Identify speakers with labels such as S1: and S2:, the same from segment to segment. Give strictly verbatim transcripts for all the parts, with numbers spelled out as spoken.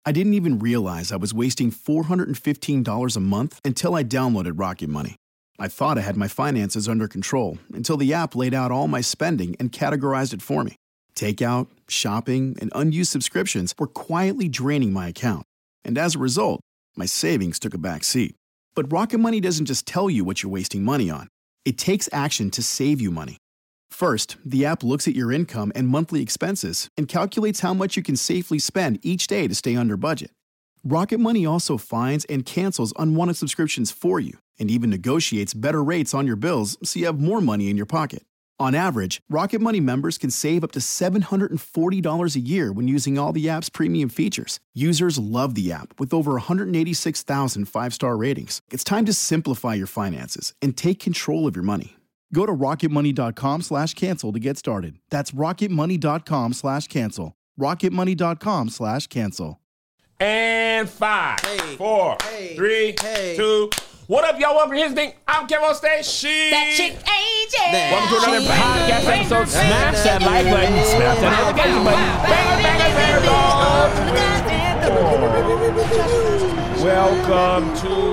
S1: I didn't even realize I was wasting four hundred fifteen dollars a month until I downloaded Rocket Money. I thought I had my finances under control until the app laid out all my spending and categorized it for me. Takeout, shopping, and unused subscriptions were quietly draining my account. And as a result, my savings took a back seat. But Rocket Money doesn't just tell you what you're wasting money on. It takes action to save you money. First, the app looks at your income and monthly expenses and calculates how much you can safely spend each day to stay under budget. Rocket Money also finds and cancels unwanted subscriptions for you and even negotiates better rates on your bills so you have more money in your pocket. On average, Rocket Money members can save up to seven hundred forty dollars a year when using all the app's premium features. Users love the app with over one hundred eighty-six thousand five-star ratings. It's time to simplify your finances and take control of your money. Go to rocketmoney.com slash cancel to get started. That's rocketmoney.com slash cancel. rocketmoney.com slash cancel.
S2: And five,
S3: hey,
S2: four,
S3: hey,
S2: three,
S3: hey.
S2: two. What up, y'all? Welcome to His Thing. I'm Kevin on stage. She.
S4: That chick A J.
S2: Welcome to another podcast episode. Smash that like button. Smash that notification button. Welcome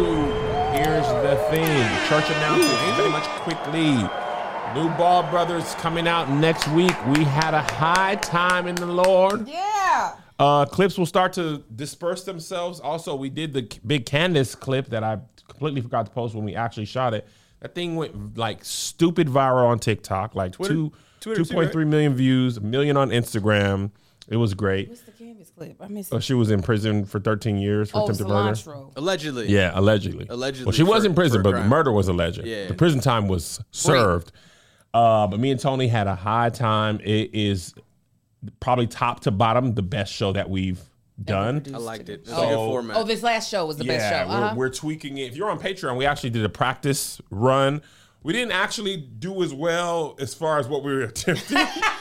S2: to Here's the Thing. Church announcements very much quickly. New Ball Brothers coming out next week. We had a high time in the Lord.
S4: Yeah.
S2: Uh, clips will start to disperse themselves. Also, we did the big Candace clip that I completely forgot to post when we actually shot it. That thing went like stupid viral on TikTok, like Twitter, two, Twitter two point three right? million views, a million on Instagram. It was great.
S4: What's the Candace clip? I missed
S2: uh,
S4: it.
S2: She was in prison for thirteen years for
S4: oh,
S2: attempted murder.
S3: Allegedly.
S2: Yeah, allegedly.
S3: Allegedly.
S2: Well, she was
S3: for,
S2: in prison, but the
S3: crime.
S2: murder was alleged.
S3: Yeah.
S2: The prison time was served. Uh, but me and Tony had a high time. It is probably top to bottom the best show that we've done.
S3: I liked it. It's
S2: So-
S3: like a format.
S4: Oh, this last show was the
S2: yeah,
S4: best show. Uh-huh.
S2: we're, we're tweaking it. If you're on Patreon, we actually did a practice run. We didn't actually do as well as far as what we were attempting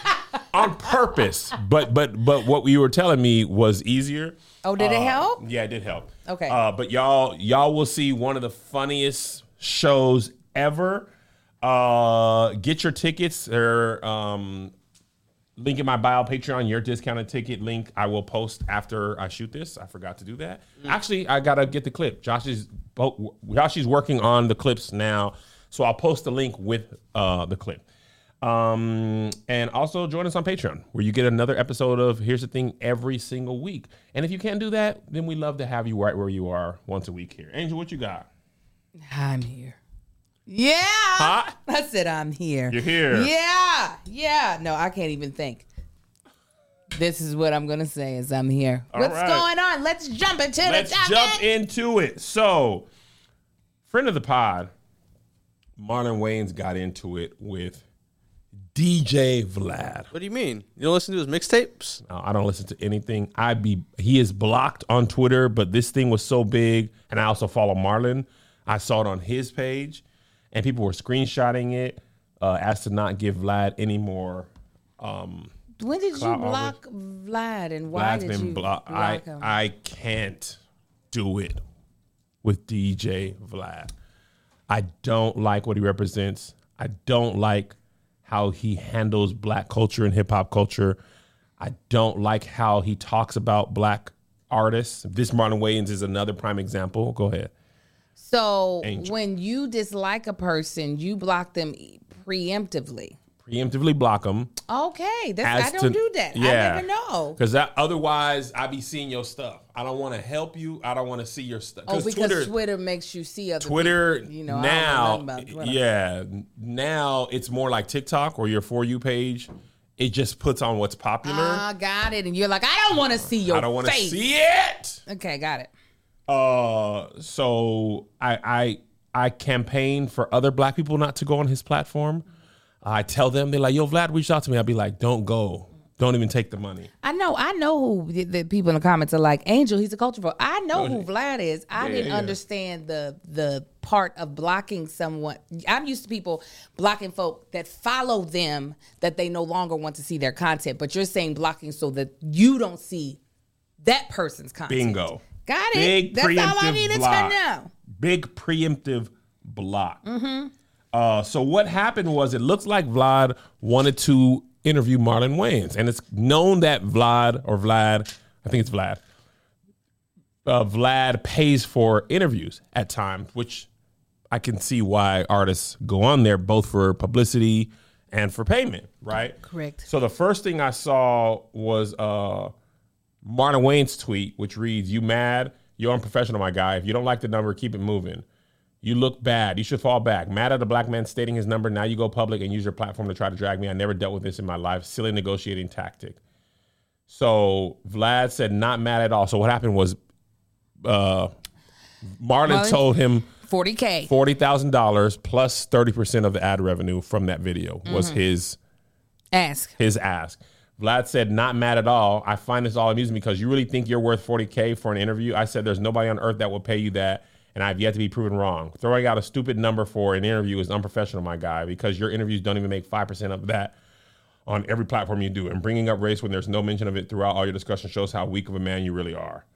S2: on purpose. But but but what you were telling me was easier.
S4: Oh, did it
S2: Uh,
S4: help?
S2: Yeah, it did help.
S4: Okay.
S2: Uh, but y'all y'all will see one of the funniest shows ever. Uh, get your tickets. They're um, link in my bio, Patreon, your discounted ticket link. I will post after I shoot this. I forgot to do that. Mm. Actually, I gotta get the clip. Josh is Josh is working on the clips now, so I'll post the link with uh, the clip. Um, and also join us on Patreon, where you get another episode of Here's the Thing every single week. And if you can't do that, then we love to have you right where you are once a week here. Angel, what you got?
S4: I'm here. Yeah.
S2: Huh?
S4: I said I'm here.
S2: You're here.
S4: Yeah. Yeah. No, I can't even think. This is what I'm going to say is I'm here.
S2: All
S4: What's
S2: right.
S4: going on? Let's jump into
S2: Let's
S4: the topic.
S2: jump into it. So, friend of the pod, Marlon Wayans got into it with D J Vlad.
S3: What do you mean? You don't listen to his mixtapes?
S2: No, I don't listen to anything. I be he is blocked on Twitter, but this thing was so big, and I also follow Marlon. I saw it on his page, and people were screenshotting it, uh, asked to not give Vlad any more. Um,
S4: when did you
S2: clout
S4: block
S2: over.
S4: Vlad, and why
S2: Vlad's
S4: did
S2: been
S4: you
S2: blocked.
S4: block
S2: I
S4: him?
S2: I can't do it with D J Vlad. I don't like what he represents. I don't like how he handles black culture and hip hop culture. I don't like how he talks about black artists. This Marlon Wayans is another prime example. Go ahead.
S4: So
S2: Angel.
S4: when you dislike a person, you block them preemptively.
S2: Preemptively block them.
S4: Okay, that's,
S2: As
S4: I don't
S2: to-
S4: do that.
S2: yeah.
S4: I never know.
S2: Because that otherwise I be seeing your stuff. I don't want to help you. I don't want to see your stuff.
S4: Oh, because
S2: Twitter,
S4: Twitter makes you see other
S2: Twitter
S4: people. You know,
S2: now,
S4: I don't know nothing about Twitter.
S2: yeah, now it's more like TikTok or your For You page. It just puts on what's popular.
S4: Ah, got it. And you're like, I don't want to see your
S2: I don't want to
S4: face.
S2: see it.
S4: Okay, got it.
S2: Uh, so I I I campaign for other black people not to go on his platform. I tell them, they're like, yo, Vlad reached out to me. I'll be like, don't go. Don't even take the money.
S4: I know, I know who the, the people in the comments are like, Angel, he's a culture vote. I know who Vlad is. I
S2: Yeah,
S4: didn't
S2: yeah.
S4: understand the the part of blocking someone. I'm used to people blocking folk that follow them that they no longer want to see their content. But you're saying blocking so that you don't see that person's content.
S2: Bingo.
S4: Got it.
S2: Big
S4: That's all I
S2: preemptive
S4: needed
S2: block.
S4: to know.
S2: Big preemptive block. Mm-hmm. Uh, so what happened was it looks like Vlad wanted to interview Marlon Wayans. And it's known that Vlad or Vlad, I think it's Vlad, uh, Vlad pays for interviews at times, which I can see why artists go on there both for publicity and for payment, right?
S4: Correct.
S2: So the first thing I saw was uh, Marlon Wayne's tweet, which reads, "You mad? You're unprofessional, my guy. If you don't like the number, keep it moving. You look bad. You should fall back. Mad at a black man stating his number. Now you go public and use your platform to try to drag me. I never dealt with this in my life. Silly negotiating tactic." So Vlad said not mad at all. So what happened was uh, Marlon,
S4: Marlon?
S2: told him
S4: forty K.
S2: forty thousand dollars plus thirty percent of the ad revenue from that video was
S4: Mm-hmm.
S2: his
S4: Ask.
S2: his ask. Vlad said, not mad at all. I find this all amusing because you really think you're worth forty K for an interview? I said, there's nobody on earth that will pay you that, and I've yet to be proven wrong. Throwing out a stupid number for an interview is unprofessional, my guy, because your interviews don't even make five percent of that on every platform you do. And bringing up race when there's no mention of it throughout all your discussion shows how weak of a man you really are.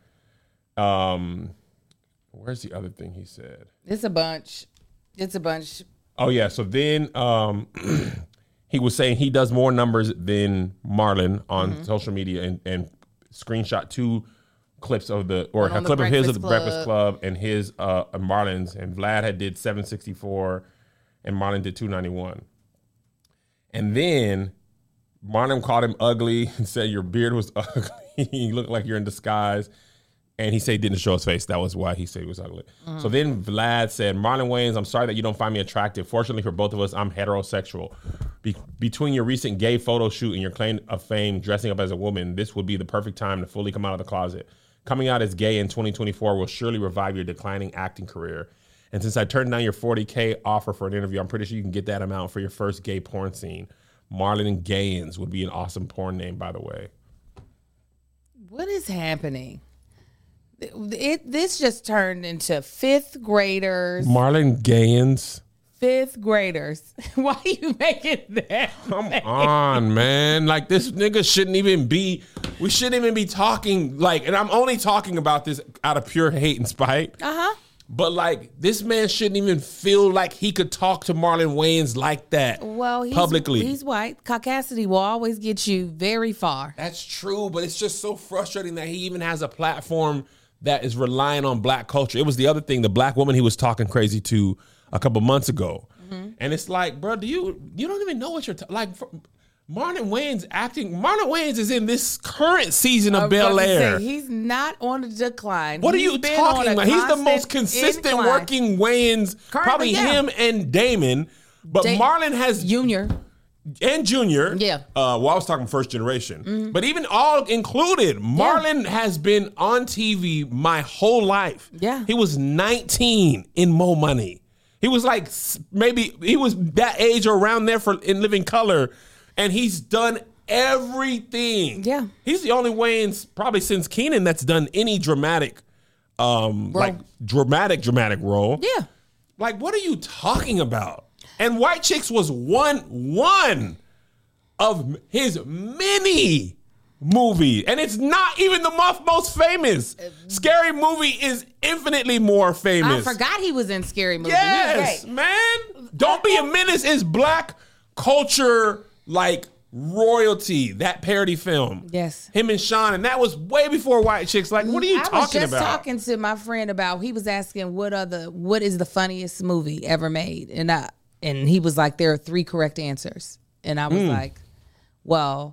S2: Um, where's the other thing he said?
S4: It's a bunch. It's a bunch.
S2: Oh, yeah. So then um, he was saying he does more numbers than Marlon on
S4: Mm-hmm.
S2: social media and, and screenshot two clips of the, or
S4: One
S2: a
S4: on the
S2: clip of his of
S4: Breakfast
S2: the Breakfast Club and his uh, and Marlon's. And Vlad had did seven sixty-four and Marlon did two ninety-one. And then Marlon called him ugly and said your beard was ugly. You look like you're in disguise. And he said he didn't show his face. That was why he said he was ugly.
S4: Mm.
S2: So then Vlad said, Marlon Wayans, I'm sorry that you don't find me attractive. Fortunately for both of us, I'm heterosexual. Be- between your recent gay photo shoot and your claim of fame dressing up as a woman, this would be the perfect time to fully come out of the closet. Coming out as gay in twenty twenty-four will surely revive your declining acting career. And since I turned down your forty K offer for an interview, I'm pretty sure you can get that amount for your first gay porn scene. Marlon Gayans would be an awesome porn name, by the way.
S4: What is happening? It, it this just turned into fifth graders.
S2: Marlon Gayans.
S4: Fifth graders. Why are you making that?
S2: Come on, man. Like, this nigga shouldn't even be, we shouldn't even be talking, like, and I'm only talking about this out of pure hate and spite.
S4: Uh-huh.
S2: But, like, this man shouldn't even feel like he could talk to Marlon Wayans like that
S4: Well, he's,
S2: publicly.
S4: he's white. Caucasity will always get you very far.
S2: That's true, but it's just so frustrating that he even has a platform that is relying on black culture. It was the other thing, the black woman he was talking crazy to a couple months ago. Mm-hmm. And it's like, bro, do you you don't even know what you're ta- like for, Marlon Wayans acting. Marlon Wayans is in this current season of Bel Air.
S4: He's not on the decline.
S2: What are
S4: He's
S2: you
S4: been
S2: talking
S4: on a
S2: about? He's the most
S4: constant
S2: consistent
S4: incline.
S2: working Wayans,
S4: Currently,
S2: probably
S4: yeah.
S2: him and Damon. But
S4: Da-
S2: Marlon has
S4: Junior.
S2: and Junior.
S4: Yeah.
S2: Uh, well, I was talking first generation. Mm-hmm. But even all included, Marlon yeah. has been on T V my whole life.
S4: Yeah.
S2: He was nineteen in Mo Money. He was like, maybe, he was that age or around there for in Living Color. And he's done everything.
S4: Yeah.
S2: He's the only Wayans, probably since Keenen, that's done any dramatic, um,
S4: Role.
S2: like dramatic, dramatic role.
S4: Yeah.
S2: Like, what are you talking about? And White Chicks was one one of his many movies. And it's not even the most, most famous. Scary Movie is infinitely more famous.
S4: I forgot he was in Scary Movie.
S2: Yes,
S4: He was great.
S2: man. Don't Be a Menace is black culture, like, royalty, that parody film.
S4: Yes.
S2: Him and Sean, and that was way before White Chicks. Like, what are you
S4: I
S2: talking
S4: was just
S2: about?
S4: talking to my friend about, he was asking what are the what is the funniest movie ever made? And I and he was like, there are three correct answers. And I was
S2: Mm.
S4: like, well,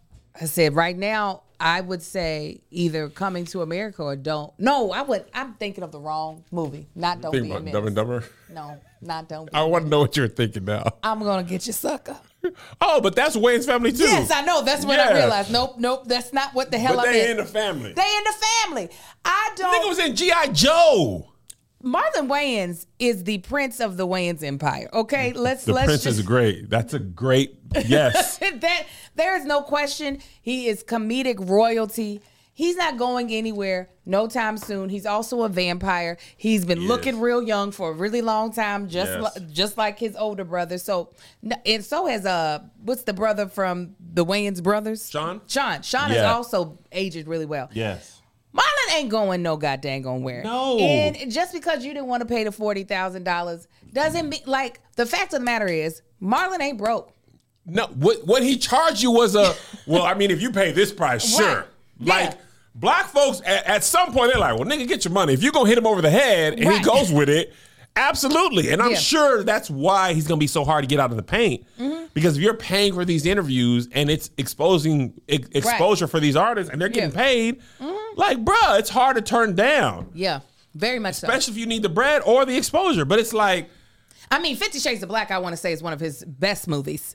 S4: I said right now I would say either Coming to America or Don't. No, I would I'm thinking of the wrong movie. Not Don't
S2: Think
S4: Be a
S2: about
S4: Menace.
S2: Dumb and Dumber.
S4: No, not Don't Be
S2: I
S4: a
S2: want to
S4: Menace.
S2: know what you're thinking now.
S4: I'm gonna get you, sucker.
S2: Oh, but that's Wayne's family too.
S4: Yes, I know. That's what I
S2: Yeah.
S4: realized. Nope, nope. That's not what the hell
S2: But
S4: I
S2: they
S4: meant.
S2: in the family.
S4: They in the family. I
S2: I
S4: don't.
S2: think it was in G I. Joe.
S4: Marlon Wayans is the prince of the Wayans empire. Okay, let's
S2: The
S4: let's
S2: Prince
S4: just
S2: is great. That's a great yes.
S4: that there is no question. He is comedic royalty. He's not going anywhere no time soon. He's also a vampire. He's been
S2: He
S4: looking
S2: is.
S4: real young for a really long time, just
S2: Yes.
S4: li- just like his older brother. So, and so has uh, what's the brother from the Wayans brothers?
S2: Sean?
S4: Sean. Sean is
S2: Yeah.
S4: also aged really well.
S2: Yes.
S4: Marlon ain't going no goddamn gonna wear.
S2: No.
S4: And just because you didn't want to pay the forty thousand dollars doesn't mean, like, the fact of the matter is, Marlon ain't broke.
S2: No, what what he charged you was a well, I mean, if you pay this price, sure.
S4: Right. Yeah.
S2: Like Black folks, at, at some point, they're like, well, nigga, get your money. If you're going to hit him over the head and
S4: Right.
S2: he goes with it, absolutely. And I'm
S4: Yeah.
S2: sure that's why he's going to be so hard to get out of the paint.
S4: Mm-hmm.
S2: Because if you're paying for these interviews and it's exposing ex- exposure for these artists and they're getting
S4: Yeah.
S2: paid, like, bruh, it's hard to turn down.
S4: Yeah, very much so.
S2: Especially if you need the bread or the exposure. But it's like,
S4: I mean, Fifty Shades of Black, I want to say, is one of his best movies.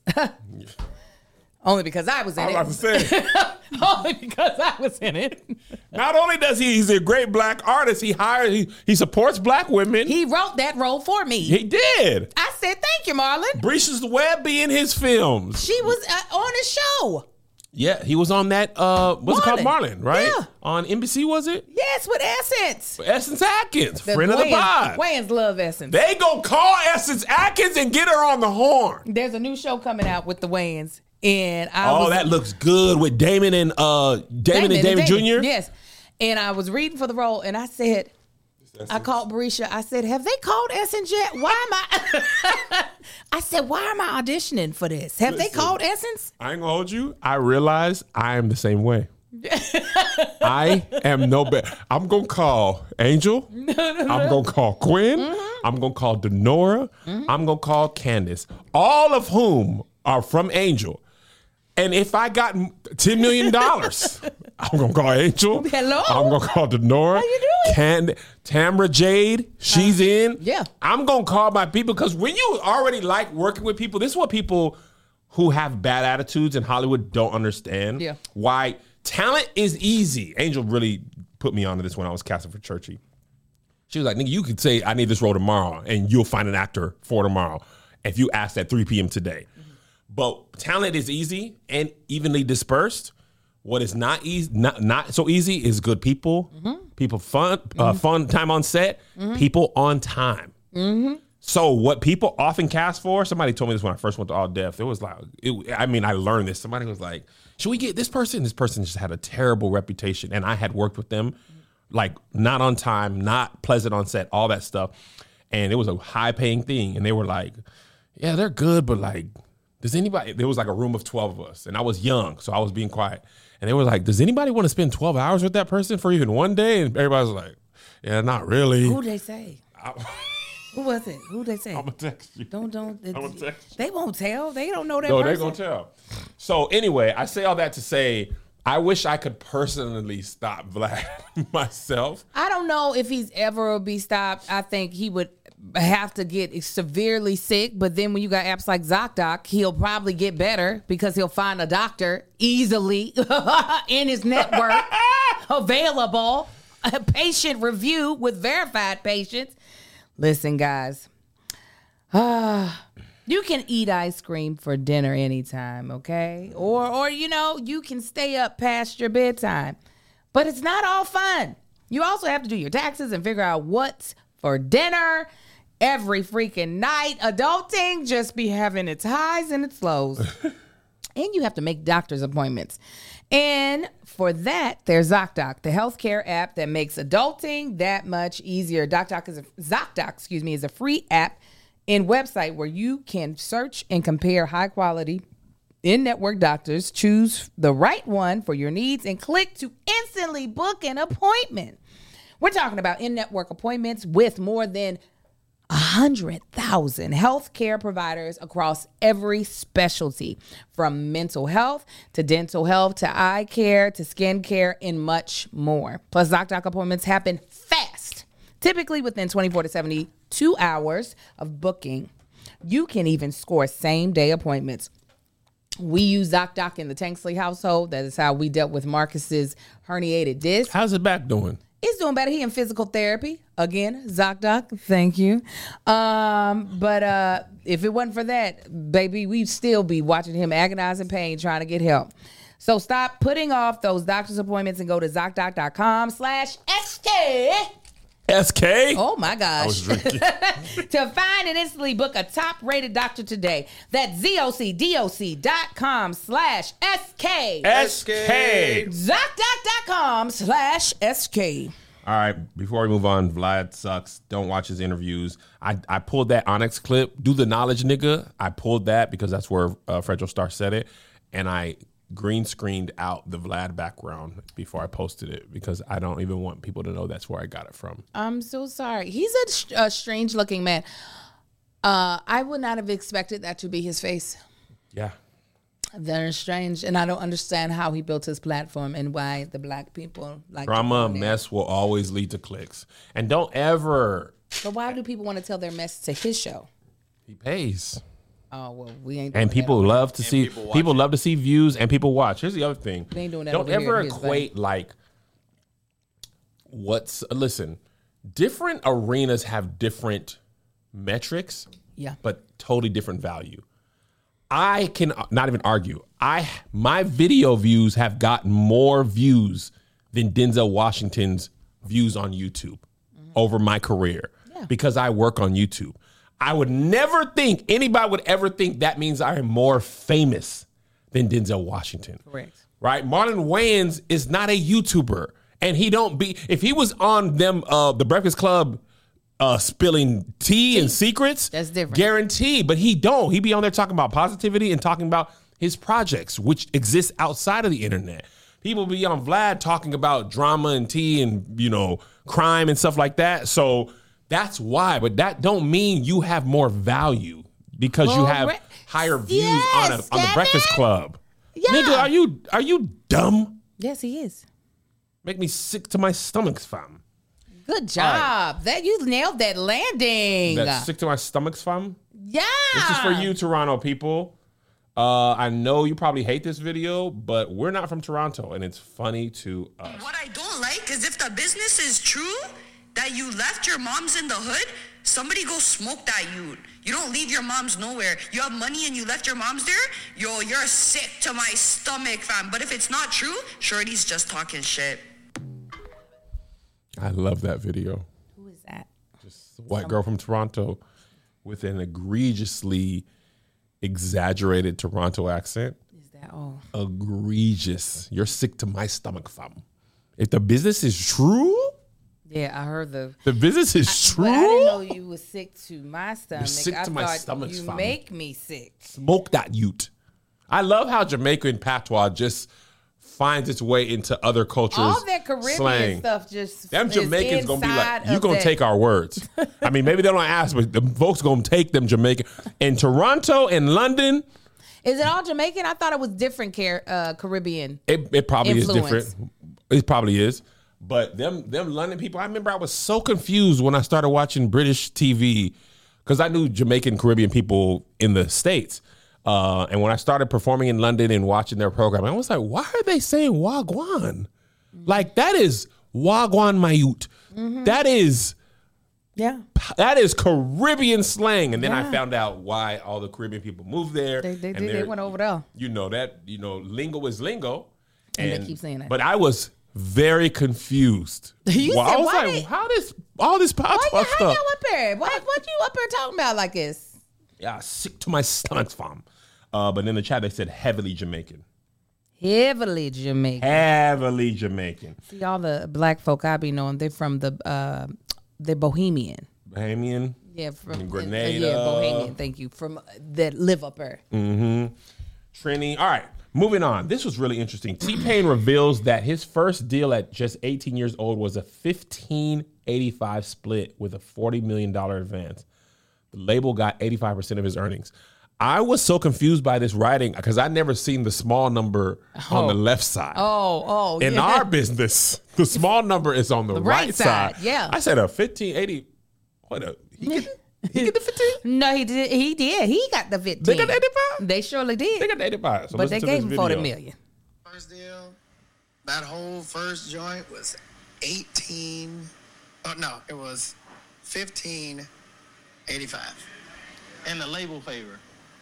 S4: Only because I was in
S2: I was
S4: it.
S2: about to say,
S4: Only because I was in it.
S2: not only does he, he's a great black artist, he hires, he, he supports black women. He,
S4: He wrote that role for me.
S2: did.
S4: I said, thank you, Marlon.
S2: Breach's Web be in his films.
S4: She was uh, on the show.
S2: Yeah, he was on that, uh, what's it called?
S4: Marlon.
S2: Marlon, right?
S4: Yeah.
S2: On N B C, was it?
S4: Yes, with Essence.
S2: Essence Atkins, friend of the
S4: Wayans-
S2: pod.
S4: Wayans love Essence.
S2: They gonna call Essence Atkins and get her on the horn.
S4: There's a new show coming out with the Wayans. And I
S2: Oh,
S4: was,
S2: that looks good with Damon and uh Damon, and Damon Junior
S4: Yes. And I was reading for the role and I said, I called Barisha. I said, have they called Essence yet? Why am I? I said, why am I auditioning for this? Have they
S2: Listen.
S4: called Essence?
S2: I ain't gonna hold you. I realize I am the same way. I am no better. I'm gonna call Angel. I'm gonna call Quinn.
S4: Mm-hmm.
S2: I'm gonna call Denora. I'm gonna call Candace. All of whom are from Angel. And if I got ten million dollars, I'm gonna call Angel.
S4: Hello?
S2: I'm gonna call Denora.
S4: How you doing?
S2: Cand- Tamra Jade, she's in.
S4: yeah.
S2: I'm gonna call my people because when you already like working with people, this is what people who have bad attitudes in Hollywood don't understand.
S4: Yeah.
S2: Why talent is easy. Angel really put me onto this when I was casting for Churchy. She was like, nigga, you could say I need this role tomorrow and you'll find an actor for tomorrow if you ask at three p.m. today. But talent is easy and evenly dispersed. What is not easy, not, not so easy, is good people,
S4: Mm-hmm.
S2: people fun, uh, fun time on set, people on time.
S4: Mm-hmm.
S2: So what people often cast for, somebody told me this when I first went to All Def. It was like, it, I mean, I learned this. Somebody was like, should we get this person? This person just had a terrible reputation, and I had worked with them, like not on time, not pleasant on set, all that stuff, and it was a high paying thing. And they were like, yeah, they're good, but like, does anybody, there was like a room of twelve of us and I was young, so I was being quiet. And they were like, does anybody want to spend twelve hours with that person for even one day? And everybody was like, yeah, not really.
S4: Who'd they say? Who was it? Who'd they say?
S2: I'm going to text you.
S4: Don't, don't.
S2: I'm gonna text
S4: They won't tell. They don't know that
S2: No,
S4: person.
S2: they're going to tell. So anyway, I say all that to say, I wish I could personally stop Vlad myself.
S4: I don't know if he's ever will be stopped. I think he would have to get severely sick, but then when you got apps like ZocDoc, he'll probably get better because he'll find a doctor easily in his network available, a patient review with verified patients. Listen, guys, uh, you can eat ice cream for dinner anytime, okay? Or, or you know, you can stay up past your bedtime, but it's not all fun. You also have to do your taxes and figure out what's for dinner every freaking night. Adulting just be having its highs and its lows. And you have to make doctor's appointments. And for that, there's ZocDoc, the healthcare app that makes adulting that much easier. ZocDoc is a, ZocDoc, excuse me, is a free app and website where you can search and compare high quality in-network doctors, choose the right one for your needs, and click to instantly book an appointment. We're talking about in-network appointments with more than one hundred thousand healthcare providers across every specialty, from mental health to dental health to eye care to skin care and much more. Plus, ZocDoc appointments happen fast, typically within twenty-four to seventy-two hours of booking. You can even score same-day appointments. We use ZocDoc in the Tanksley household. That is how we dealt with Marcus's herniated disc.
S2: How's his back doing?
S4: He's doing better. He in physical therapy. Again, ZocDoc, thank you. Um, but uh, if it wasn't for that, baby, we'd still be watching him agonize in pain trying to get help. So stop putting off those doctor's appointments and go to ZocDoc.com slash SK.
S2: S K?
S4: Oh, my gosh.
S2: I was drinking.
S4: To find and instantly book a top-rated doctor today. That's ZocDoc.com slash SK.
S2: S K.
S4: ZocDoc.com slash SK.
S2: All right, before we move on, Vlad sucks. Don't watch his interviews. I, I pulled that Onyx clip, Do the Knowledge Nigga. I pulled that because that's where uh, Fredro Starr said it. And I green screened out the Vlad background before I posted it because I don't even want people to know that's where I got it from.
S4: I'm so sorry. He's a, a strange looking man. Uh, I would not have expected that to be his face.
S2: Yeah.
S4: Very strange, and I don't understand how he built his platform and why the black people like
S2: drama mess will always lead to clicks, and don't ever.
S4: But why do people want to tell their mess to his show?
S2: He pays.
S4: Oh well, we ain't. Doing
S2: and people
S4: that
S2: love to
S3: and
S2: see
S3: people,
S2: people
S3: it.
S2: love to see views, and people watch. Here's the other thing.
S4: We ain't doing that
S2: Don't
S4: over here
S2: ever
S4: in his
S2: equate like what's. Listen, different arenas have different metrics.
S4: Yeah.
S2: But totally different value. I can not even argue. I my video views have gotten more views than Denzel Washington's views on YouTube mm-hmm. over my career yeah. because I work on YouTube. I would never think anybody would ever think that means I am more famous than Denzel Washington.
S4: Correct.
S2: Right? Marlon Wayans is not a YouTuber, and he don't be. If he was on them, uh, the Breakfast Club. Uh, spilling tea, tea and secrets.
S4: That's different.
S2: Guaranteed. But he don't. He be on there talking about positivity and talking about his projects, which exist outside of the internet. People be on Vlad talking about drama and tea and, you know, crime and stuff like that. So that's why. But that don't mean you have more value because well, you have re- higher views yes, on, a, on the Breakfast Club.
S4: Yeah.
S2: Nigga, are you are you dumb?
S4: Yes, he is.
S2: Make me sick to my stomach, fam.
S4: Good job. Right. That you nailed that landing.
S2: That's sick to my stomach's fam.
S4: Yeah.
S2: This is for you, Toronto people. Uh, I know you probably hate this video, but we're not from Toronto, and it's funny to us.
S5: What I don't like is if the business is true, that you left your moms in the hood, somebody go smoke that you. You don't leave your moms nowhere. You have money and you left your moms there, yo, you're sick to my stomach, fam. But if it's not true, Shorty's just talking shit.
S2: I love that video.
S4: Who is that?
S2: Just a white girl from Toronto with an egregiously exaggerated Toronto accent.
S4: Is that all?
S2: Egregious. You're sick to my stomach, fam. If the business is true.
S4: Yeah, I heard the.
S2: The business is
S4: I,
S2: true.
S4: But I didn't know you was sick to my stomach.
S2: You're sick
S4: I
S2: to my stomach,
S4: You
S2: fam.
S4: make me sick.
S2: Smoke that ute. I love how Jamaican patois just finds its way into other cultures.
S4: All that Caribbean
S2: slang.
S4: stuff just
S2: them Jamaicans gonna be like, you gonna
S4: that.
S2: take our words. I mean, maybe they don't ask, but the folks gonna take them Jamaican. In Toronto and London,
S4: is it all Jamaican? I thought it was different Car- uh, Caribbean.
S2: It, it probably
S4: influence.
S2: is different. It probably is. But them them London people, I remember I was so confused when I started watching British T V because I knew Jamaican Caribbean people in the States. Uh, and when I started performing in London and watching their program, I was like, why are they saying Wagwan? Mm-hmm. Like, that is Wagwan Mayut. Mm-hmm. That is
S4: yeah,
S2: that is Caribbean slang. And then
S4: yeah.
S2: I found out why all the Caribbean people moved there.
S4: They, they,
S2: and
S4: they went over there.
S2: You know, that, you know, lingo is lingo.
S4: And,
S2: and
S4: they keep saying that.
S2: But I was very confused.
S4: You
S2: well,
S4: said,
S2: I was
S4: why
S2: like,
S4: they,
S2: how this, all this patois
S4: why you,
S2: stuff?
S4: how y'all up there? Why, what you up there talking about like this?
S2: Yeah, sick to my stomach, fam. Uh, but in the chat, they said heavily Jamaican.
S4: Heavily Jamaican.
S2: Heavily Jamaican.
S4: See, all the black folk I be knowing, they're from the uh, they're Bohemian.
S2: Bohemian?
S4: Yeah, from
S2: Grenada.
S4: Uh, yeah, Bohemian. Thank you. From uh, that live up there.
S2: Mm-hmm. Trini. All right, moving on. This was really interesting. T-Pain reveals that his first deal at just eighteen years old was a fifteen eighty-five split with a forty million dollars advance. The label got eighty-five percent of his earnings. I was so confused by this writing because I never seen the small number
S4: oh.
S2: on the left side.
S4: Oh, oh,
S2: In
S4: yeah.
S2: our business, the small number is on the,
S4: the
S2: right,
S4: right
S2: side.
S4: side. Yeah.
S2: I said a fifteen eighty. What a he get, he get the fifteen?
S4: No, he did. He did. He got the fifteen.
S2: They got the eighty-five?
S4: They surely did.
S2: They got the eighty-five. So
S4: but they
S2: to
S4: gave
S2: this
S4: him forty
S2: video.
S4: million.
S6: First deal, that whole first joint was eighteen. Oh no, it was fifteen eighty-five.
S7: And the label favor.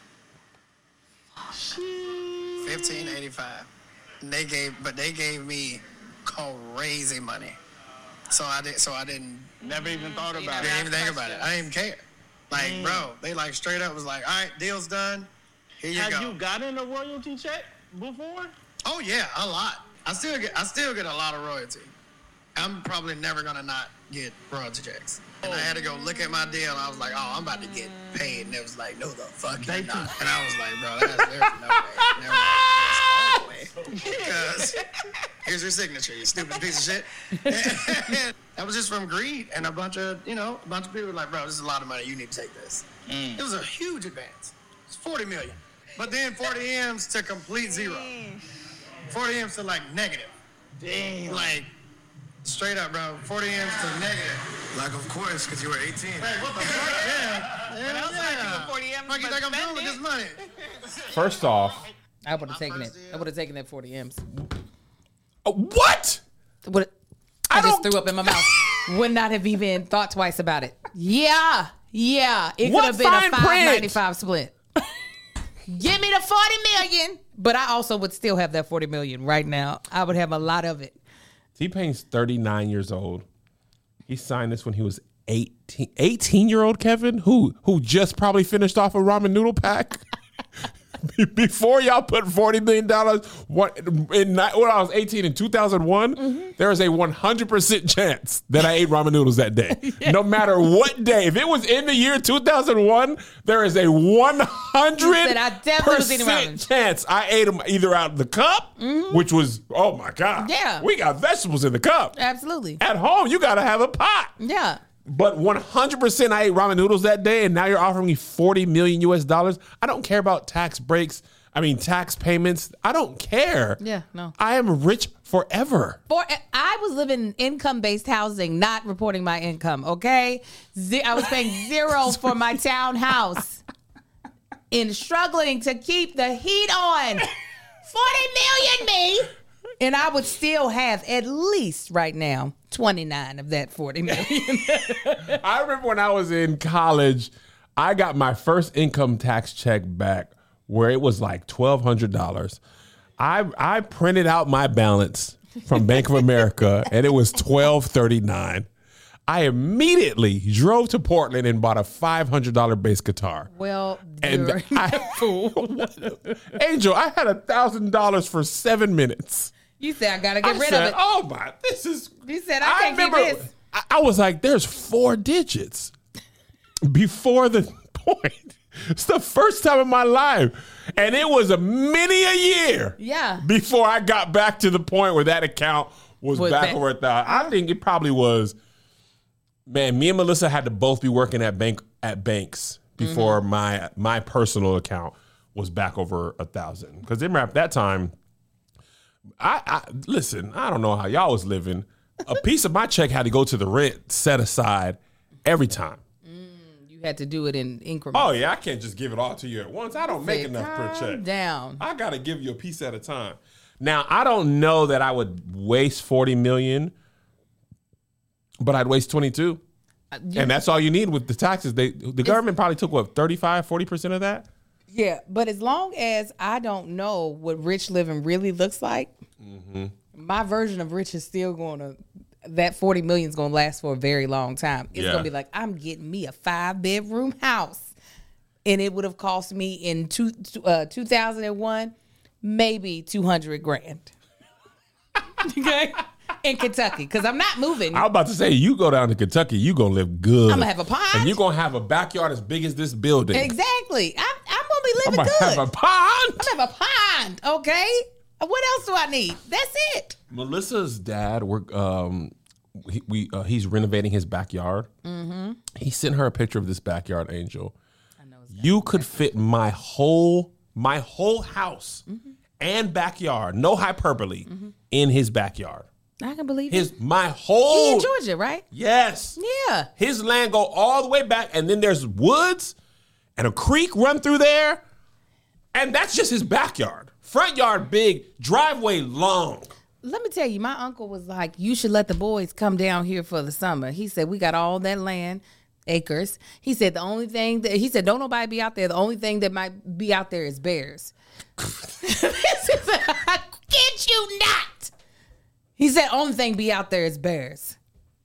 S6: fifteen eighty-five. And they gave, but they gave me crazy money. So I did. So I didn't.
S7: Never even thought about
S6: I
S7: it.
S6: didn't even think about it. I didn't even care. Like, mm. bro, they like straight up was like, all right, deal's done. Here you
S7: Have
S6: go.
S7: you gotten a royalty check before?
S6: Oh yeah, a lot. I still get. I still get a lot of royalty. I'm probably never gonna not get royalty checks. And I had to go look at my deal. And I was like, oh, I'm about to get paid. And it was like, no, the fuck you're not. And I was like, bro, that's, there's no way. Never, there's no way. Because here's your signature, you stupid piece of shit. And that was just from greed, and a bunch of, you know, a bunch of people were like, bro, this is a lot of money. You need to take this. Mm. It was a huge advance. It's forty million. But then forty M's to complete zero. forty M's to like negative. Damn. Like, straight up, bro. forty M's to negative.
S8: Like, of course, because you were eighteen.
S6: Hey, what the fuck? Yeah. Yeah,
S9: else
S6: yeah.
S9: I do with forty M's
S6: What you
S9: but
S6: think I'm doing
S9: spend
S6: with
S9: it?
S6: this money?
S2: First off,
S4: I would have taken it. I would have taken that forty M's.
S2: uh, what?
S4: Would I,
S2: I
S4: just
S2: don't-
S4: threw up in my mouth. Would not have even thought twice about it. Yeah, yeah. It could
S2: What
S4: have been
S2: fine
S4: a
S2: print?
S4: five ninety-five split. Give me the forty million. But I also would still have that forty million right now. I would have a lot of it.
S2: T-Pain's thirty-nine years old. He signed this when he was eighteen. eighteen-year-old Kevin, who who just probably finished off a ramen noodle pack. Before y'all put forty million dollars, what in when I was eighteen in two thousand one, mm-hmm. there is a one hundred percent chance that I ate ramen noodles that day. Yeah. No matter what day. If it was in the year two thousand one, there is a one hundred percent chance I ate them either out of the cup, mm-hmm. which was, oh my God.
S4: Yeah.
S2: We got vegetables in the cup.
S4: Absolutely.
S2: At home, you got to have a pot.
S4: Yeah.
S2: But one hundred percent I ate ramen noodles that day, and now you're offering me forty million U S dollars. I don't care about tax breaks. I mean, tax payments. I don't care.
S4: Yeah, no.
S2: I am rich forever.
S4: For I was living in income-based housing, not reporting my income, okay? Ze- I was paying zero for my townhouse and struggling to keep the heat on. forty million me. And I would still have at least right now twenty-nine of that forty million.
S2: I remember when I was in college, I got my first income tax check back where it was like twelve hundred dollars. I I printed out my balance from Bank of America and it was twelve thirty-nine. I immediately drove to Portland and bought a five hundred dollars bass guitar.
S4: Well,
S2: and
S4: you're
S2: I,
S4: a fool.
S2: Angel, I had one thousand dollars for seven minutes.
S4: You said I gotta get
S2: I
S4: rid
S2: said,
S4: of it.
S2: Oh my, this is.
S4: You said I can't
S2: remember,
S4: keep this.
S2: I, I was like, there's four digits before the point. It's the first time in my life. And it was a many a year
S4: Yeah.
S2: before I got back to the point where that account was,
S4: Was
S2: back
S4: back.
S2: where it thought. I think it probably was, man, me and Melissa had to both be working at bank at banks before mm-hmm. my my personal account was back over a thousand. Because remember at that time, I, I listen, I don't know how y'all was living. A piece of my check had to go to the rent set aside every time.
S4: You had to do it in increments.
S2: Oh yeah, I can't just give it all to you at once. I don't make
S4: Say,
S2: enough per
S4: calm
S2: check.
S4: down.
S2: I gotta give you a piece at a time. Now I don't know that I would waste forty million, but I'd waste twenty-two.
S4: Uh, you-
S2: And that's all you need with the taxes. They the government probably took what, thirty-five, forty percent of that?
S4: Yeah, but as long as I don't know what rich living really looks like, mm-hmm. my version of rich is still going to, that forty million is going to last for a very long time. It's
S2: Yeah.
S4: going to be like, I'm getting me a five bedroom house. And it would have cost me in two, uh, two thousand one, maybe two hundred grand. Okay? In Kentucky, because I'm not moving.
S2: I was about to say, you go down to Kentucky, you gonna live good.
S4: I'm gonna have a pond.
S2: And you're gonna have a backyard as big as this building.
S4: Exactly. I'm, I'm going to be
S2: I'm
S4: living
S2: gonna
S4: good.
S2: have a pond.
S4: I'm gonna have a pond, okay? What else do I need? That's it.
S2: Melissa's dad, we're, um, he, we uh, he's renovating his backyard. Mm-hmm. He sent her a picture of this backyard, Angel. I know. You could fit my whole my whole house mm-hmm. and backyard, no hyperbole, mm-hmm. in his backyard.
S4: I can believe
S2: His
S4: it.
S2: my whole
S4: He in Georgia, right?
S2: Yes.
S4: Yeah.
S2: His land go all the way back, and then there's woods and a creek run through there, and that's just his backyard. Front yard big, driveway long.
S4: Let me tell you, my uncle was like, you should let the boys come down here for the summer. He said, we got all that land, acres. He said, the only thing that, he said, don't nobody be out there. The only thing that might be out there is bears. Kid you not. He said, only thing be out there is bears.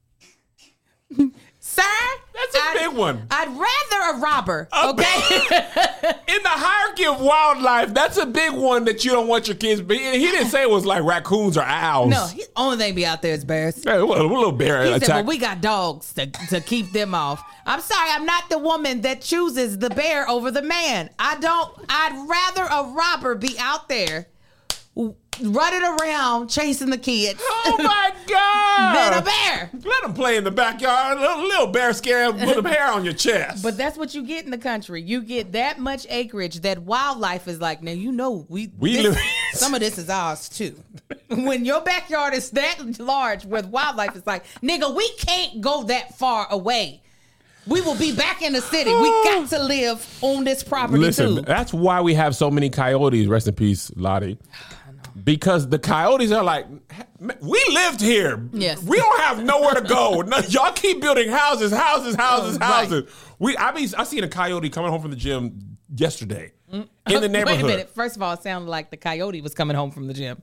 S4: Sir?
S2: That's a
S4: I'd,
S2: big one.
S4: I'd rather a robber,
S2: A
S4: okay?
S2: In the hierarchy of wildlife, that's a big one that you don't want your kids to be. He didn't say it was like raccoons or owls.
S4: No, he, only thing be out there is bears.
S2: Hey, what, what little bear
S4: He
S2: attack.
S4: said, well, we got dogs to, to keep them off. I'm sorry, I'm not the woman that chooses the bear over the man. I don't, I'd rather a robber be out there running around chasing the kids.
S2: Oh my God!
S4: Than a bear.
S2: Let them play in the backyard. Little, little bear scare, put some hair on your chest.
S4: But that's what you get in the country. You get that much acreage that wildlife is like, now you know we
S2: We
S4: this-
S2: live-
S4: some of this is ours too. When your backyard is that large with wildlife, it's like, nigga, we can't go that far away. We will be back in the city. We got to live on this property
S2: Listen,
S4: too.
S2: that's why we have so many coyotes. Rest in peace, Lottie. Because the coyotes are like, we lived here.
S4: Yes.
S2: We don't have nowhere to go. No, y'all keep building houses, houses, houses,
S4: Oh, right.
S2: houses. We, I mean, I seen a coyote coming home from the gym yesterday in the neighborhood.
S4: Wait a minute. First of all, it sounded like the coyote was coming home from the gym.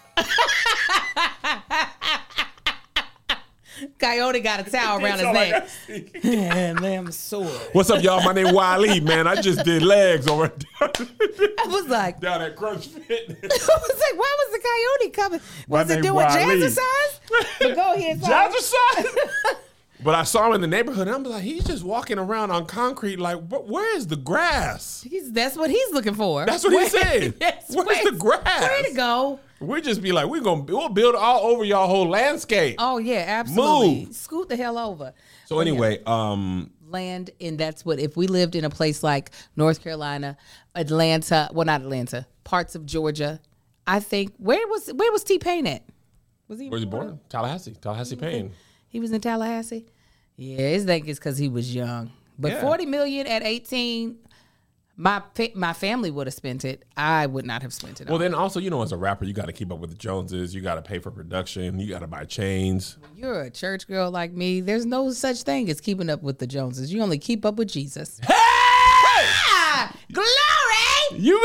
S4: Coyote got a towel around his neck. And I'm sore.
S2: What's up, y'all? My name Wiley, man. I just did legs over
S4: I was like,
S2: down at Crunch Fit.
S4: I was like, why was the coyote coming?
S2: My
S4: Was it
S2: name
S4: doing
S2: Wiley.
S4: jazzercise? But go ahead, son.
S2: Jazzercise. But I saw him in the neighborhood, and I'm like, he's just walking around on concrete. Like, but where is the grass?
S4: He's, that's what he's looking for.
S2: That's what he
S4: Where-
S2: said.
S4: Yes,
S2: Where's the grass?
S4: Where to go?
S2: We just be like, we're gonna we'll build all over y'all whole landscape.
S4: Oh yeah, absolutely.
S2: Move.
S4: Scoot the hell over.
S2: So anyway, um,
S4: Land, and that's what if we lived in a place like North Carolina, Atlanta, well not Atlanta, parts of Georgia. I think where was where was T-Pain at? Was he?
S2: where's he born? Tallahassee, Tallahassee Payne.
S4: He was in Tallahassee. Yeah, his think it's because he was young. But
S2: Yeah.
S4: forty million at eighteen, my fa- my family would have spent it. I would not have spent it.
S2: Well,
S4: on.
S2: then also, you know, as a rapper, you got to keep up with the Joneses. You got to pay for production. You got to buy chains.
S4: You're a church girl like me. There's no such thing as keeping up with the Joneses. You only keep up with Jesus.
S2: Hey!
S4: Ah, glory,
S2: You.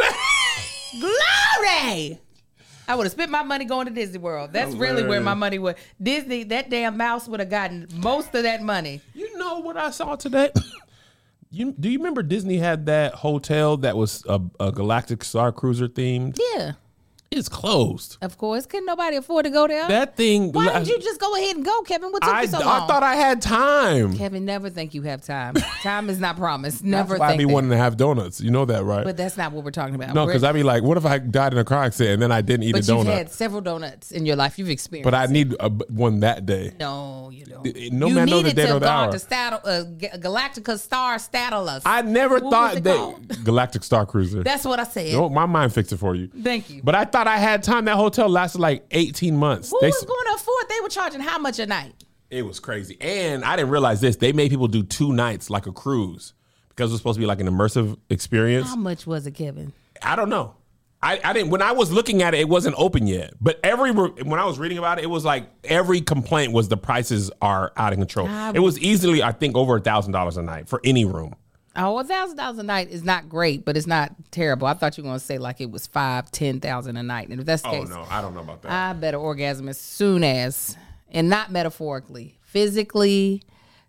S4: glory. I would have spent my money going to Disney World. That's
S2: Oh,
S4: really where
S2: man.
S4: my money would. Disney, that damn mouse would have gotten most of that money.
S2: You know what I saw today? You do you remember Disney had that hotel that was a, a Galactic Star Cruiser themed?
S4: Yeah,
S2: It's closed.
S4: of course. Couldn't nobody afford to go there?
S2: That thing.
S4: Why didn't you just go ahead and go, Kevin? What took
S2: I,
S4: you so
S2: I
S4: long?
S2: thought I had time.
S4: Kevin, never think you have time. Time is not promised. Never
S2: That's why I
S4: think
S2: be
S4: that.
S2: wanting to have donuts. You know that, right?
S4: But that's not what we're talking about.
S2: no,
S4: We're-
S2: because I be like, what if I died in a car accident and then I didn't eat
S4: But
S2: a
S4: you've
S2: donut?
S4: had several donuts in your life. You've experienced.
S2: But I
S4: it.
S2: need a, one that day.
S4: No, you don't.
S2: No
S4: you
S2: man know the
S4: needed
S2: day
S4: to
S2: nor the
S4: guard
S2: hour.
S4: the Staddle, uh, Ga- Galactica Star Stadalus.
S2: I never
S4: What was
S2: thought
S4: it
S2: that
S4: called?
S2: Galactic Star Cruiser.
S4: That's what I said.
S2: No, my mind fixed it for you.
S4: Thank you.
S2: But I thought I had time. That hotel lasted like eighteen months.
S4: Who
S2: They
S4: was
S2: s-
S4: going to afford? They were charging how much a night?
S2: It was crazy. And I didn't realize this. They made people do two nights like a cruise because it was supposed to be like an immersive experience.
S4: How much was it, Kevin?
S2: I don't know. I, I didn't. When I was looking at it, it wasn't open yet. But every re- when I was reading about it, it was like every complaint was the prices are out of control.
S4: I
S2: it was easily, I think, over a thousand dollars a night for any room.
S4: Oh, a thousand dollars a night is not great, but it's not terrible. I thought you were going to say like it was five, ten thousand a night, and if that's the
S2: Oh
S4: case,
S2: no, I don't know about that.
S4: I better orgasm as soon as, and not metaphorically, physically,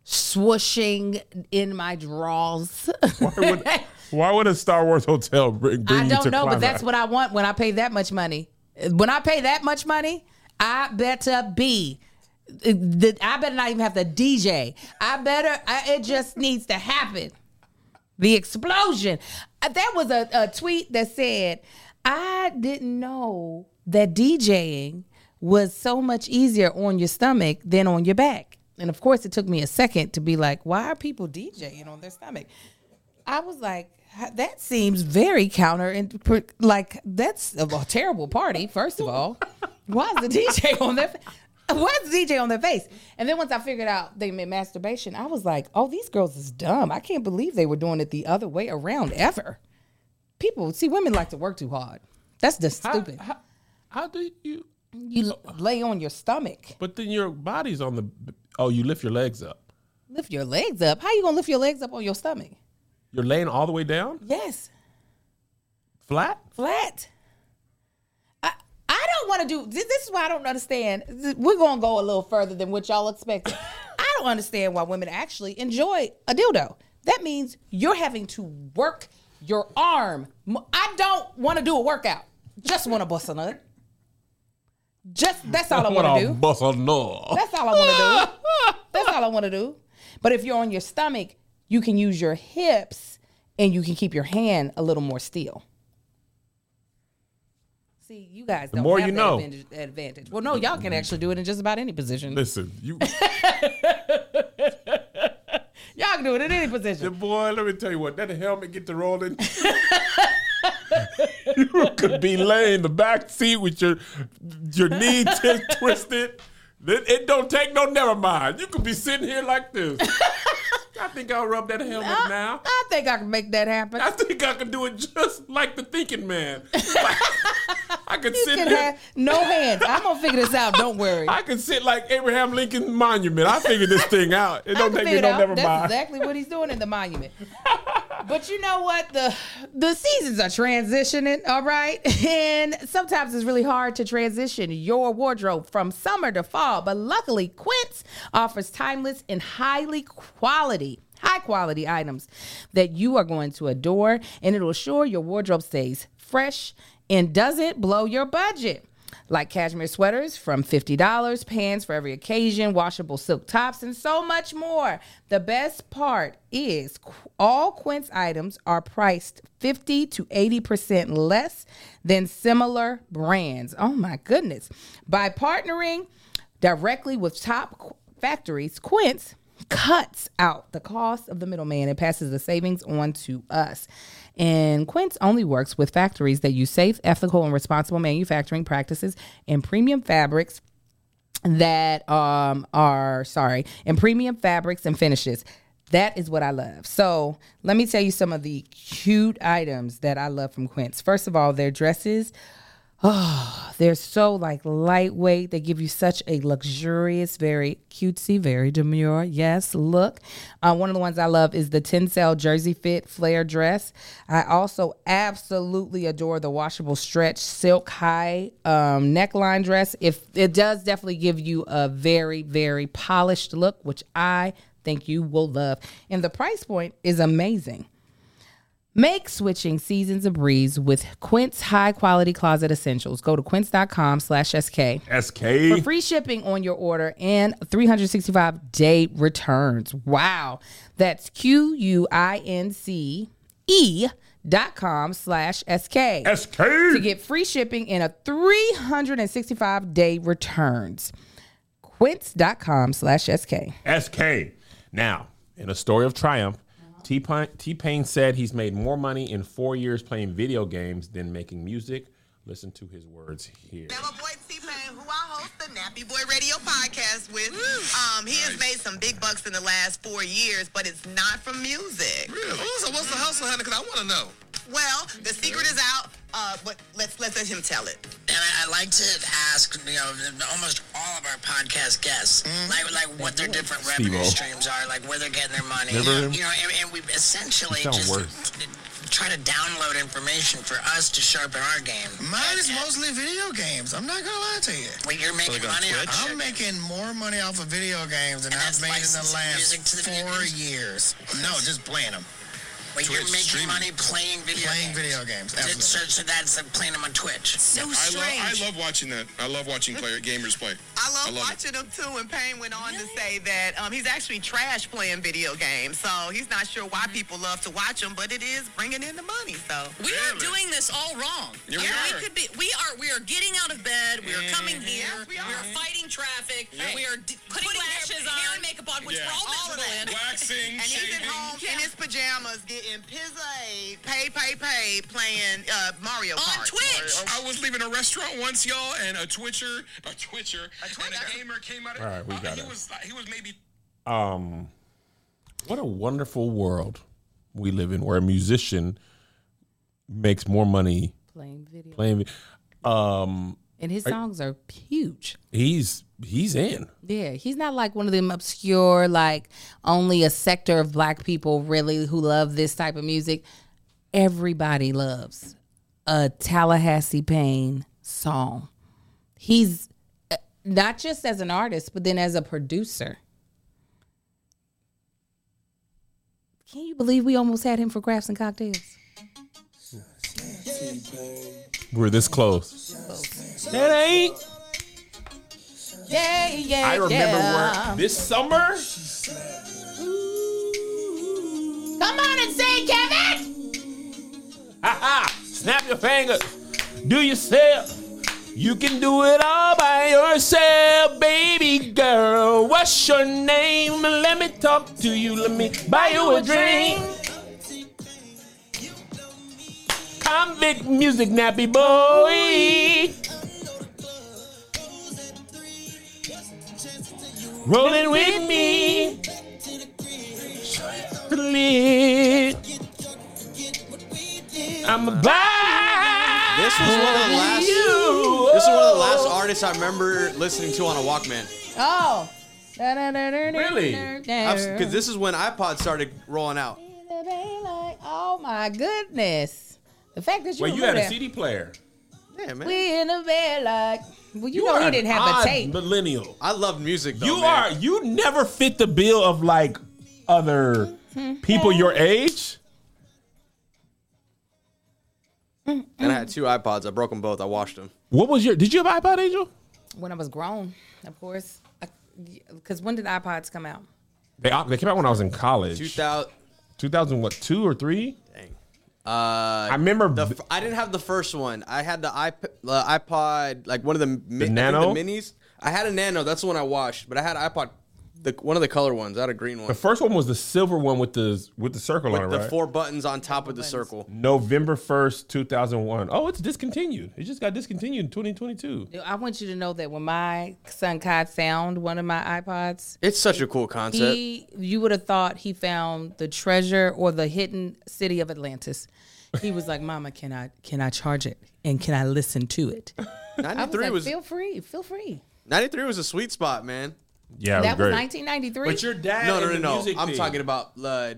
S4: swooshing in my drawers.
S2: why, would, why would a Star Wars hotel bring, bring
S4: I
S2: you
S4: don't
S2: to
S4: know, but
S2: climax?
S4: that's what I want when I pay that much money. When I pay that much money, I better be. the- I better not even have to D J. I better. I, it just needs to happen. The explosion. Uh, There was a, a tweet that said, "I didn't know that DJing was so much easier on your stomach than on your back." And of course, it took me a second to be like, "Why are people DJing on their stomach?" I was like, that seems very counter and like that's a terrible party. First of all, why is the D J on their why is the D J on their face? And then once I figured out they meant masturbation, I was like, oh, these girls is dumb. I can't believe they were doing it the other way around ever. People see women like to work too hard. That's just stupid.
S2: How, how do you?
S4: You lay on your stomach,
S2: But then your body's on the. Oh, you lift your legs up.
S4: lift your legs up. How you gonna lift your legs up on your stomach?
S2: You're laying all the way down,
S4: Yes.
S2: flat.
S4: Flat. I I don't want to do this. This is why I don't understand. We're gonna go a little further than what y'all expected. I don't understand why women actually enjoy a dildo. That means you're having to work your arm. I don't want to do a workout. Just want to bust a nut. Just that's all I want to do.
S2: Bust a nut.
S4: That's all I want to do. That's all I want to do. But if you're on your stomach, you can use your hips and you can keep your hand a little more still. see, you guys
S2: The
S4: don't
S2: more
S4: have
S2: you
S4: that
S2: know.
S4: advantage, advantage. Well, no, y'all can actually do it in just about any position.
S2: Listen, you,
S4: Y'all can do it in any position.
S2: the boy. Let me tell you what. That helmet get to rolling. You could be laying in the back seat with your your knee t- twisted. It, it don't take no never mind. You could be sitting here like this. I think I'll rub that helmet
S4: I,
S2: now.
S4: I think I can make that happen.
S2: I think I can do it just like the thinking man. Like, I could
S4: You
S2: sit
S4: can
S2: there.
S4: have no hands. I'm gonna figure this out. Don't worry.
S2: I can sit like Abraham Lincoln Monument. I figured this thing out. It
S4: I
S2: don't
S4: can
S2: take me
S4: figure it
S2: no
S4: out.
S2: never
S4: That's
S2: mind.
S4: exactly what he's doing in the monument. But you know what? The the seasons are transitioning, all right? And sometimes it's really hard to transition your wardrobe from summer to fall. But luckily, Quince offers timeless and highly quality, high quality items that you are going to adore. And it'll ensure your wardrobe stays fresh and doesn't blow your budget. Like cashmere sweaters from fifty dollars, pants for every occasion, washable silk tops, and so much more. The best part is all Quince items are priced fifty to eighty percent less than similar brands. Oh my goodness. By partnering directly with top factories, Quince cuts out the cost of the middleman and passes the savings on to us. And Quince only works with factories that use safe, ethical, and responsible manufacturing practices and premium fabrics that um, are, sorry, and premium fabrics and finishes. That is what I love. So let me tell you some of the cute items that I love from Quince. First of all, their dresses. Oh, they're so like lightweight. They give you such a luxurious, very cutesy, very demure, yes, look. Uh, one of the ones I love is the Tencel Jersey Fit Flare dress. I also absolutely adore the washable stretch silk high um, neckline dress. If it does definitely give you a very, very polished look, which I think you will love. And the price point is amazing. Make switching seasons a breeze with Quince high-quality closet essentials. Go to quince.com slash SK.
S2: S
S4: For
S2: K.
S4: free shipping on your order and three hundred sixty-five day returns. Wow. That's Q-U-I-N-C-E dot com slash S-K.
S2: S K.
S4: To get free shipping and a three hundred sixty-five day returns. Quince.com slash S-K.
S2: S K. Now, in a story of triumph, T-Pain, T-Pain said he's made more money in four years playing video games than making music. Listen to his words here.
S8: Now, my boy T-Pain, who I host the Nappy Boy Radio podcast with, um, he has made some big bucks in the last four years, but it's not from music.
S6: Really? So what's the hustle, honey? Because I want to know.
S8: Well, the secret is out, uh, but let's let's let him tell it.
S9: And I, I like to ask, you know, almost all of our podcast guests, like like what their different revenue
S2: Steve-O.
S9: streams are, like where they're getting their money.
S2: Never him?
S9: You know, and, and we essentially
S2: You sound
S9: just
S2: worse.
S9: try to download information for us to sharpen our game.
S6: Mine is mostly video games. I'm not gonna lie to you.
S9: Well, you're making money on
S6: I'm making more money off of video games than
S9: And
S6: I've
S9: that's
S6: made in the
S9: licensing music to
S6: last
S9: the
S6: four
S9: video
S6: years. No, just playing them.
S9: Well, you're
S6: Twitch
S9: making
S6: streaming.
S9: money playing video
S6: Playing
S9: games.
S6: video games,
S9: So,
S6: absolutely.
S9: so that's like playing them on Twitch.
S8: So
S10: I love,
S8: strange.
S10: I love watching that. I love watching player gamers play.
S8: I love,
S10: I love
S8: watching him too, and Payne went on to say that um, he's actually trash playing video games, so he's not sure why people love to watch him, but it is bringing in the money. So
S11: We are doing this all wrong.
S10: Yeah, we
S11: we
S10: are.
S11: could be. We are. We are getting out of bed. We are coming here.
S8: Yes, we are.
S11: fighting traffic.
S10: Yeah.
S11: We are d- putting, lashes on, hair and makeup on, which
S10: Yeah.
S11: we're all
S8: All of
S11: miserable in.
S8: that.
S10: Waxing,
S8: And he's
S10: shaving.
S8: at home in his pajamas getting pizza, pay, pay, pay, playing uh, Mario
S11: On
S8: Kart.
S11: Twitch.
S10: I was leaving a restaurant once, y'all, and a Twitcher, a Twitcher, and a gamer came out. Of,
S2: All right, we
S10: uh,
S2: got
S10: he
S2: it.
S10: was he was maybe
S2: Um, what a wonderful world we live in, where a musician makes more money
S4: Playing video.
S2: playing. Um,
S4: And his songs are huge.
S2: he's he's in.
S4: Yeah, he's not like one of them obscure, like only a sector of black people really who love this type of music. Everybody loves a Tallahassee Payne song. He's uh, not just as an artist, but then as a producer. Can you believe we almost had him for Crafts and Cocktails?
S2: We're this close. That ain't.
S4: Yeah, yeah,
S2: I remember
S4: yeah.
S2: where this summer.
S4: Come on and sing, Kevin!
S2: Ha ha! Snap your fingers. Do yourself You can do it all by yourself, baby girl. What's your name? Let me talk to you. Let me buy you a drink. Convict music, nappy boy. Rolling with me. I'm a buy.
S3: This was one of the last.
S2: You.
S3: This is one of the last artists I remember listening to on a Walkman.
S4: Oh.
S2: Really?
S3: Because this is when iPods started rolling out.
S4: Oh my goodness! The fact that you
S2: Well, you had
S4: that.
S2: a C D player.
S3: Yeah, man.
S4: We in the bed like. Well, you,
S2: You
S4: know
S2: are
S4: he
S2: an
S4: didn't have
S2: odd
S4: a tape.
S2: millennial.
S3: I love music, though,
S2: You
S3: man.
S2: are. You never fit the bill of like other people your age.
S3: And I had two iPods. I broke them both. I washed them.
S2: What was your? Did you have an iPod, Angel?
S4: When I was grown, of course. Because when did iPods come out?
S2: They they came out when I was in college.
S3: two thousand.
S2: two thousand what? Two or three?
S3: Dang. Uh,
S2: I remember.
S3: the. f- I didn't have the first one. I had the iP- uh, iPod, like one of the, mi- I think
S2: Nano?
S3: the minis. I had a Nano. That's the one I washed. But I had an iPod, the one of the color ones. I had a green one
S2: The first one was the silver one with the with the circle
S3: with
S2: on it,
S3: the
S2: right?
S3: four buttons on top of the circle.
S2: November first, two thousand one. Oh, it's discontinued. It just got discontinued in twenty twenty-two.
S4: I want you to know that when my son Kai found one of my iPods,
S3: It's such a cool concept.
S4: he you would have thought he found the treasure or the hidden city of Atlantis. He was like, "Mama, can I can I charge it and can I listen to it?" I was
S3: ninety-three
S4: like,
S3: was
S4: "Feel free, feel free."
S3: ninety-tee was a sweet spot, man.
S2: Yeah, it
S4: That
S2: was
S4: was
S2: great.
S4: nineteen ninety-three.
S2: But your dad,
S3: No, no,
S2: in
S3: no,
S2: the
S3: no.
S2: music
S3: I'm
S2: thing.
S3: talking about uh,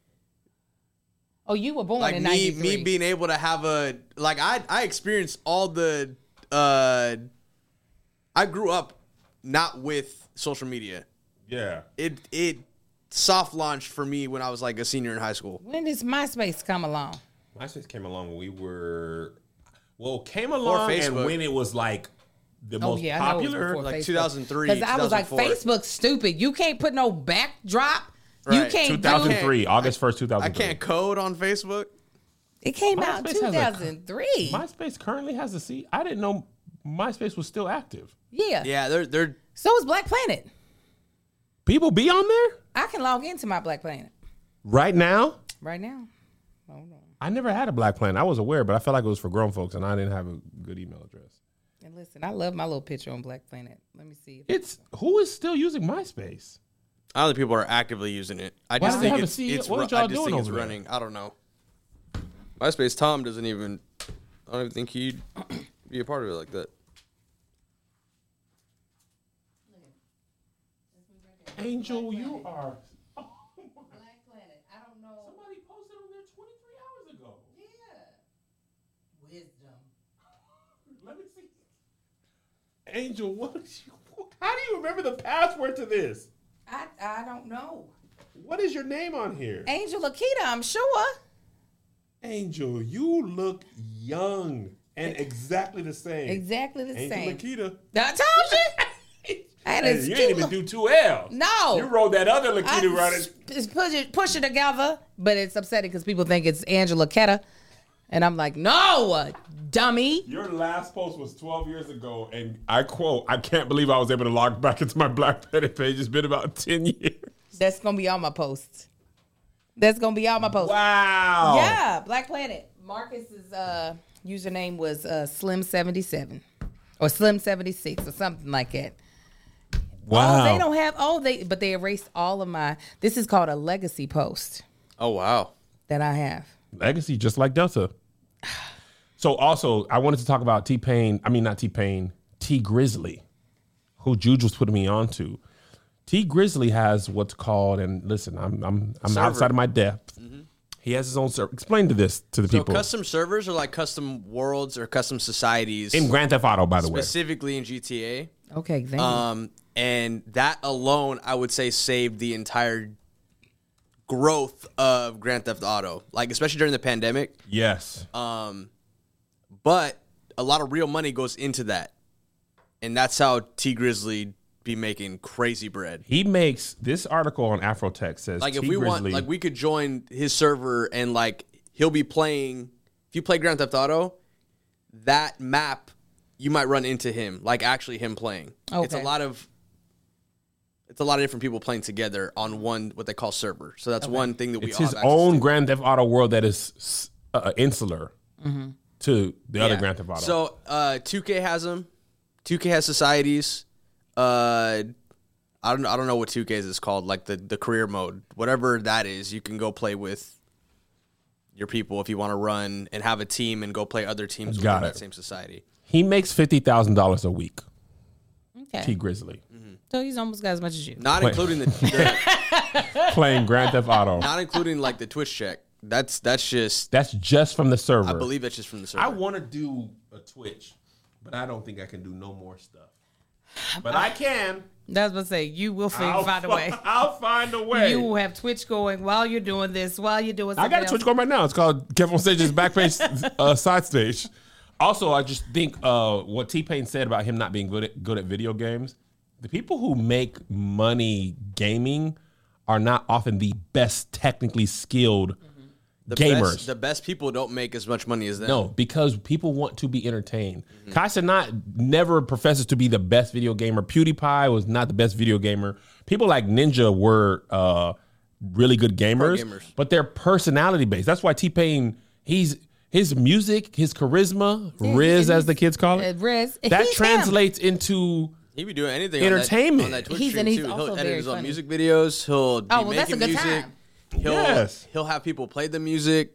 S4: Oh, you were born
S3: like
S4: in
S3: me,
S4: ninety-three.
S3: me being able to have a like I I experienced all the uh, I grew up not with social media.
S2: Yeah.
S3: It it soft launched for me when I was like a senior in high school.
S4: When does MySpace come along?
S2: MySpace came along when we were, well, came along and
S3: Facebook.
S2: when it was like the
S4: Oh
S2: most
S4: yeah, I know it was
S2: popular.
S4: before
S3: Like
S4: Facebook.
S3: two thousand three,
S4: Because I was like,
S3: two thousand four.
S4: Facebook's stupid. You can't put no backdrop. You
S3: Right.
S4: can't
S2: two
S4: do.
S2: thousand three, August first, two
S3: I
S2: thousand three.
S3: can't code on Facebook.
S4: It came out in
S2: MySpace
S4: two
S2: has a-
S4: thousand three.
S2: MySpace currently has a seat. I didn't know MySpace was still active.
S4: Yeah.
S3: Yeah, they're they're
S4: So is Black Planet.
S2: People be on there
S4: I can log into my Black Planet
S2: right now.
S4: right now. Hold on.
S2: I never had a Black Planet. I was aware, but I felt like it was for grown folks, and I didn't have a good email address.
S4: And listen, I love my little picture on Black Planet. Let me see. If
S2: It's who is still using MySpace?
S3: I don't think people are actively using it. I
S2: Why
S3: just
S2: do they
S3: think
S2: have a
S3: it's,
S2: C E O?
S3: it's
S2: What
S3: ru-
S2: are y'all
S3: I just
S2: doing
S3: think it's
S2: over there?
S3: running. I don't know. MySpace Tom doesn't even. I don't even think he'd be a part of it like that.
S2: Angel, you are.
S4: Black Planet. I don't know.
S2: Somebody posted on there twenty-three hours ago.
S4: Yeah. Wisdom.
S2: Let me see. Angel, what? Is you, how do you remember the password to this?
S4: I I don't know.
S2: What is your name on here?
S4: Angel Akita, I'm sure.
S2: Angel, you look young and exactly the same.
S4: Exactly the
S2: Angel
S4: same.
S2: Lakita.
S4: I told you. I had
S2: Hey,
S4: a
S2: you
S4: cute
S2: ain't even
S4: look-
S2: do two L's.
S4: No.
S2: You wrote that other
S4: I
S2: Lakita running.
S4: s- Just push it, push it together, but it's upsetting because people think it's Angela Ketta, and I'm like, no, dummy.
S2: Your last post was twelve years ago, and I quote, I can't believe I was able to log back into my Black Planet page. It's been about ten years.
S4: That's gonna be all my posts. That's gonna be all my posts.
S2: Wow.
S4: Yeah, Black Planet. Marcus's uh, username was uh, Slim seventy-seven or Slim seventy-six or something like that.
S2: Wow.
S4: Oh, they don't have. Oh, they but they erased all of my. This is called a legacy post
S3: Oh wow.
S4: that I have.
S2: Legacy, just like Delta. So also, I wanted to talk about T-Pain. I mean, not T-Pain. T Grizzly, who Juge was putting me on to. T Grizzly has what's called, and listen, I'm I'm I'm
S3: Server.
S2: outside of my depth. He has his own server. Explain to this to the
S3: So
S2: people
S3: custom servers are like custom worlds or custom societies
S2: in Grand Theft Auto, by the way.
S3: specifically in G T A.
S4: Okay, thank you.
S3: Um, and that alone, I would say, saved the entire growth of Grand Theft Auto, like especially during the pandemic.
S2: Yes.
S3: Um, but a lot of real money goes into that, and that's how T Grizzly be making crazy bread.
S2: He makes this article on Afrotech says
S3: Like if
S2: T
S3: we want,
S2: Grizzly,
S3: like we could join his server and like he'll be playing. If you play Grand Theft Auto, that map you might run into him, like actually him playing.
S4: Okay.
S3: It's a lot of it's a lot of different people playing together on one what they call server. So that's
S4: Okay.
S3: one thing that we
S2: It's
S3: all
S2: his
S3: have access
S2: own
S3: to.
S2: Grand Theft Auto world that is uh, insular
S4: Mhm.
S2: to the other
S3: Yeah.
S2: Grand Theft Auto.
S3: So uh, two K has them. two K has societies. Uh, I don't I don't know what two K's is called, like the, the career mode. Whatever that is, you can go play with your people if you want to run and have a team and go play other teams
S2: Got
S3: within
S2: it.
S3: that same society.
S2: he makes fifty thousand dollars a week.
S4: Okay.
S2: T Grizzly
S4: So he's almost got as much as you.
S3: Not
S2: Wait.
S3: including the, the
S2: playing Grand Theft Auto.
S3: not including like the Twitch check. That's that's just
S2: That's just from the server.
S3: I believe that's just from the server.
S2: I want to do a Twitch, but I don't think I can do no more stuff. But I can.
S4: That's what I say. You will figure,
S2: I'll
S4: find a
S2: fi-
S4: way.
S2: I'll find a way.
S4: You will have Twitch going while you're doing this, while you're doing
S2: I
S4: something
S2: got a
S4: else.
S2: Twitch going right now. It's called Kevin on Stage's Backpage uh, Side Stage. Also, I just think uh, what T-Pain said about him not being good at, good at video games, the people who make money gaming are not often the best technically skilled
S3: the
S2: gamers.
S3: Best, the best people don't make as much money as them.
S2: No, because people want to be entertained.
S3: Mm-hmm.
S2: Kai Cenat never professes to be the best video gamer. PewDiePie was not the best video gamer. People like Ninja were uh, really good gamers,
S3: gamers.
S2: but they're personality based. That's why T-Pain, he's his music, his charisma, Riz as the kids call it,
S4: Uh, Riz.
S2: that
S4: He's
S2: translates into
S3: He be doing anything
S2: entertainment.
S3: on that, on that Twitch
S4: He's-
S3: stream
S4: and he's
S3: too.
S4: also
S3: He'll edit
S4: very
S3: his own
S4: funny.
S3: music videos. He'll be
S4: Oh, well, that's a
S3: making
S4: good
S3: music.
S4: time.
S3: He'll
S2: Yes.
S3: he'll have people play the music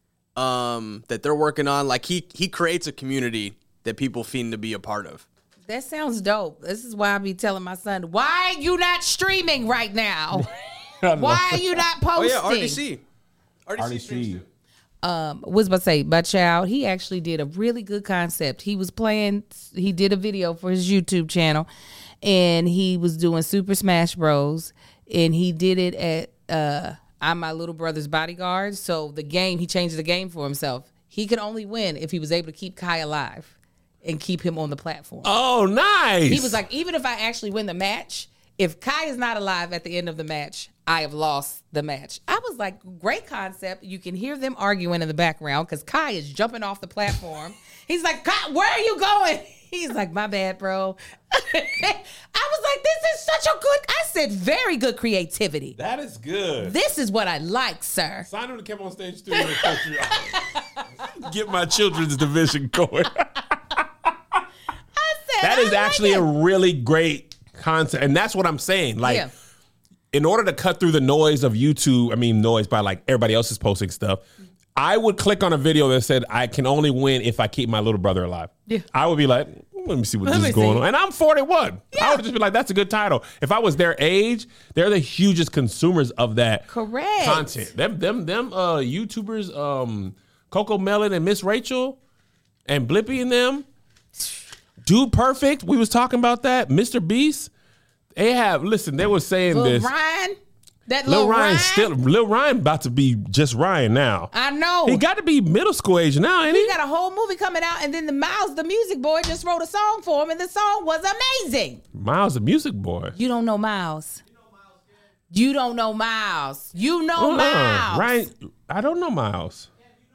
S3: um, that they're working on. Like he he creates a community that people fiend to be a part of.
S4: That sounds dope. This is why I be telling my son, why are you not streaming right now? Why are you not
S3: Oh
S4: posting?
S3: yeah, R D C. R D C.
S2: R D C.
S4: um was about to say, my child, he actually did a really good concept. He was playing, he did a video for his YouTube channel, and he was doing Super Smash Bros. And he did it at uh I'm my little brother's bodyguard. So the game, he changed the game for himself. He could only win if he was able to keep Kai alive and keep him on the platform.
S2: Oh, nice.
S4: He was like, even if I actually win the match, if Kai is not alive at the end of the match, I have lost the match. I was like, great concept. You can hear them arguing in the background because Kai is jumping off the platform. He's like, Kai, where are you going? He's like, my bad, bro. I was like, this is such a good, I said, very good creativity.
S2: That is good.
S4: This is what I like, sir.
S2: Sign him to Kevin on Stage Studio. and Patreon. Get my children's division going.
S4: I said,
S2: That
S4: I
S2: is
S4: like
S2: actually
S4: it.
S2: a really great concept. And that's what I'm saying. Like,
S4: Yeah.
S2: in order to cut through the noise of YouTube, I mean, noise by like everybody else is posting stuff, I would click on a video that said, I can only win if I keep my little brother alive.
S4: Yeah.
S2: I would be like, let me see what
S4: Let
S2: this
S4: me
S2: is going
S4: see.
S2: on. And I'm forty-one. I would just be like, that's a good title. If I was their age, they're the hugest consumers of that
S4: Correct.
S2: content. Them, them, them uh, YouTubers, um, Coco Melon and Miss Rachel and Blippy and them, Dude Perfect. We was talking about that. Mister Beast. They have, listen, they were saying
S4: Lil
S2: this.
S4: Ryan, that
S2: Lil
S4: Lil
S2: Ryan
S4: Ryan,
S2: still, Lil Ryan about to be just Ryan now.
S4: I know.
S2: He got to be middle school age now, ain't he?
S4: He got a whole movie coming out, and then the Miles, the music boy, just wrote a song for him, and the song was amazing.
S2: Miles, the music boy.
S4: You don't know Miles. You don't know Miles. You know
S2: Uh-uh.
S4: Miles.
S2: Ryan, I don't know Miles.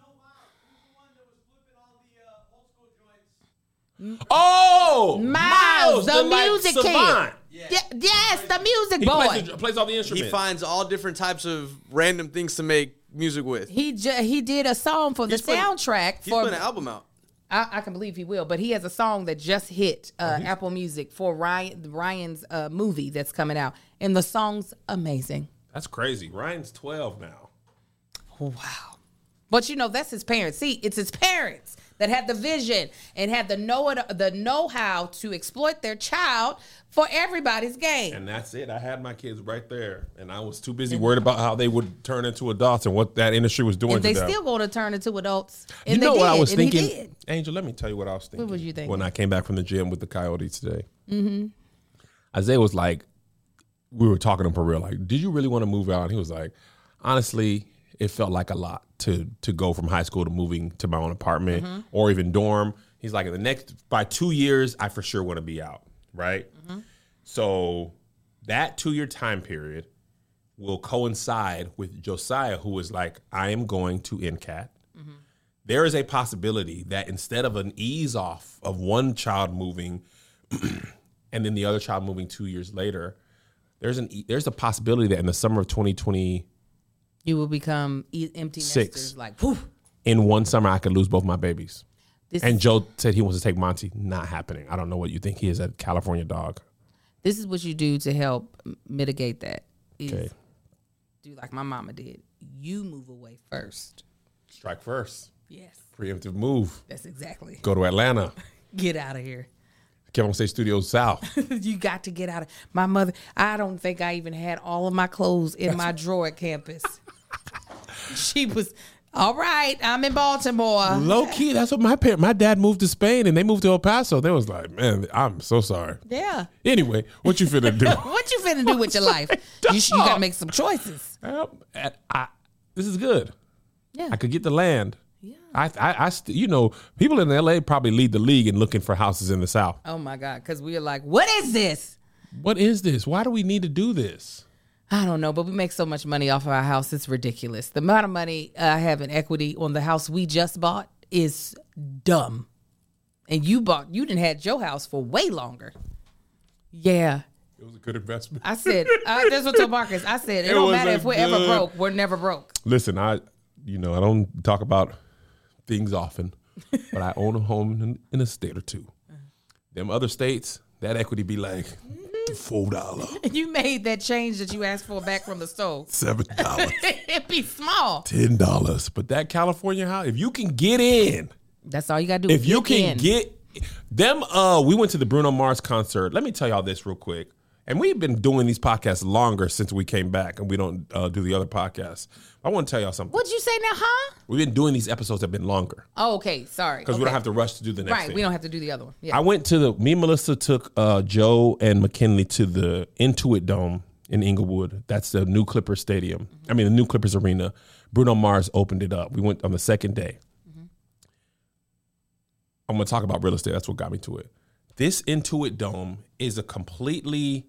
S2: Oh,
S4: Miles, the,
S2: like,
S4: music
S2: savant.
S4: kid. Yeah, yes, the music
S2: He
S4: boy.
S2: plays, the- plays all the
S3: He
S2: instruments.
S3: finds all different types of random things to make music with.
S4: He ju- he did a song for the
S3: He's putting-
S4: soundtrack
S3: He's
S4: for.
S3: putting an album out.
S4: I, I can believe he will, but he has a song that just hit uh,
S2: Mm-hmm.
S4: Apple Music for Ryan Ryan's uh, movie that's coming out, and the song's amazing.
S2: That's crazy. Ryan's twelve now.
S4: Wow. But you know, that's his parents. See, it's his parents that had the vision and had the know the know-how to exploit their child for everybody's game.
S2: And that's it. I had my kids right there, and I was too busy worried about how they would turn into adults and what that industry was doing
S4: And
S2: to
S4: they
S2: them.
S4: still going to turn into adults. And
S2: You know
S4: they
S2: what
S4: did,
S2: I was
S4: and he
S2: thinking?
S4: did.
S2: Angel, let me tell you what I was thinking.
S4: What was you thinking?
S2: When I came back from the gym with the Coyotes today.
S4: Mm-hmm.
S2: Isaiah was like, we were talking to him for real, like, did you really want to move out? And he was like, honestly, it felt like a lot to to go from high school to moving to my own apartment
S4: Mhm.
S2: or even dorm. He's like, in the next, by two years, I for sure want to be out, right?
S4: Mhm.
S2: So that two-year time period will coincide with Josiah, who was like, I am going to N C A T.
S4: Mm-hmm.
S2: there is a possibility that instead of an ease off of one child moving and then the other child moving two years later, there's an there's a possibility that in the summer of twenty twenty,
S4: you will become e- empty
S2: Six.
S4: nesters. Like, poof.
S2: In one summer, I could lose both my babies.
S4: This
S2: and
S4: is,
S2: Joe said he wants to take Monty. Not happening. I don't know what you think he is, a California dog.
S4: This is what you do to help mitigate that. Is
S2: Okay.
S4: do like my mama did. You move away first.
S2: Strike first.
S4: Yes.
S2: Preemptive move.
S4: That's exactly.
S2: Go to Atlanta.
S4: Get out of here.
S2: Kevin State Studios South.
S4: You got to get out of my mother. I don't think I even had all of my clothes in my drawer at campus. She was all right. I'm in Baltimore.
S2: Low key, that's what my parent, my dad moved to Spain and they moved to El Paso. They was like, man, I'm so sorry.
S4: Yeah.
S2: Anyway, what you finna do?
S4: What you finna do with your life? You, you got to make some choices.
S2: Well, I, I, this is good.
S4: Yeah.
S2: I could get the land. Yeah. I, I, I st- you know, people in L A probably lead the league in looking for houses in the South.
S4: Oh my God, because we are like, what is this?
S2: What is this? Why do we need to do this?
S4: I don't know, but we make so much money off of our house. It's ridiculous. The amount of money I have in equity on the house we just bought is dumb. And you bought, you didn't had your house for way longer. Yeah.
S2: It was a good investment.
S4: I said, uh, that's what told Marcus. I said, it,
S2: It
S4: don't
S2: was
S4: matter
S2: a
S4: if we're ever
S2: good-
S4: broke. We're never broke.
S2: Listen, I, you know, I don't talk about things often, but I own a home in, in a state or two. Them other states, that equity be like four dollars,
S4: You made that change that you asked for back from the stove.
S2: seven dollars,
S4: It'd be small.
S2: ten dollars. But that California house, if you can get in,
S4: That's all you got to do.
S2: if you
S4: get
S2: can
S4: in.
S2: get them, uh, we went to the Bruno Mars concert. Let me tell y'all this real quick. And we've been doing these podcasts longer since we came back, and we don't uh, do the other podcasts. I want to tell y'all something.
S4: What'd you say now, huh?
S2: We've been doing these episodes have been longer
S4: Oh, okay. Sorry.
S2: because we don't have to rush to do the next
S4: Right.
S2: thing.
S4: We don't have to do the other one. Yeah.
S2: I went to the, me and Melissa took uh, Joe and McKinley to the Intuit Dome in Inglewood. That's the new Clippers stadium. I mean, the new Clippers arena. Bruno Mars opened it up. We went on the second day.
S4: Mm-hmm.
S2: I'm going to talk about real estate. That's what got me to it. This Intuit Dome is a completely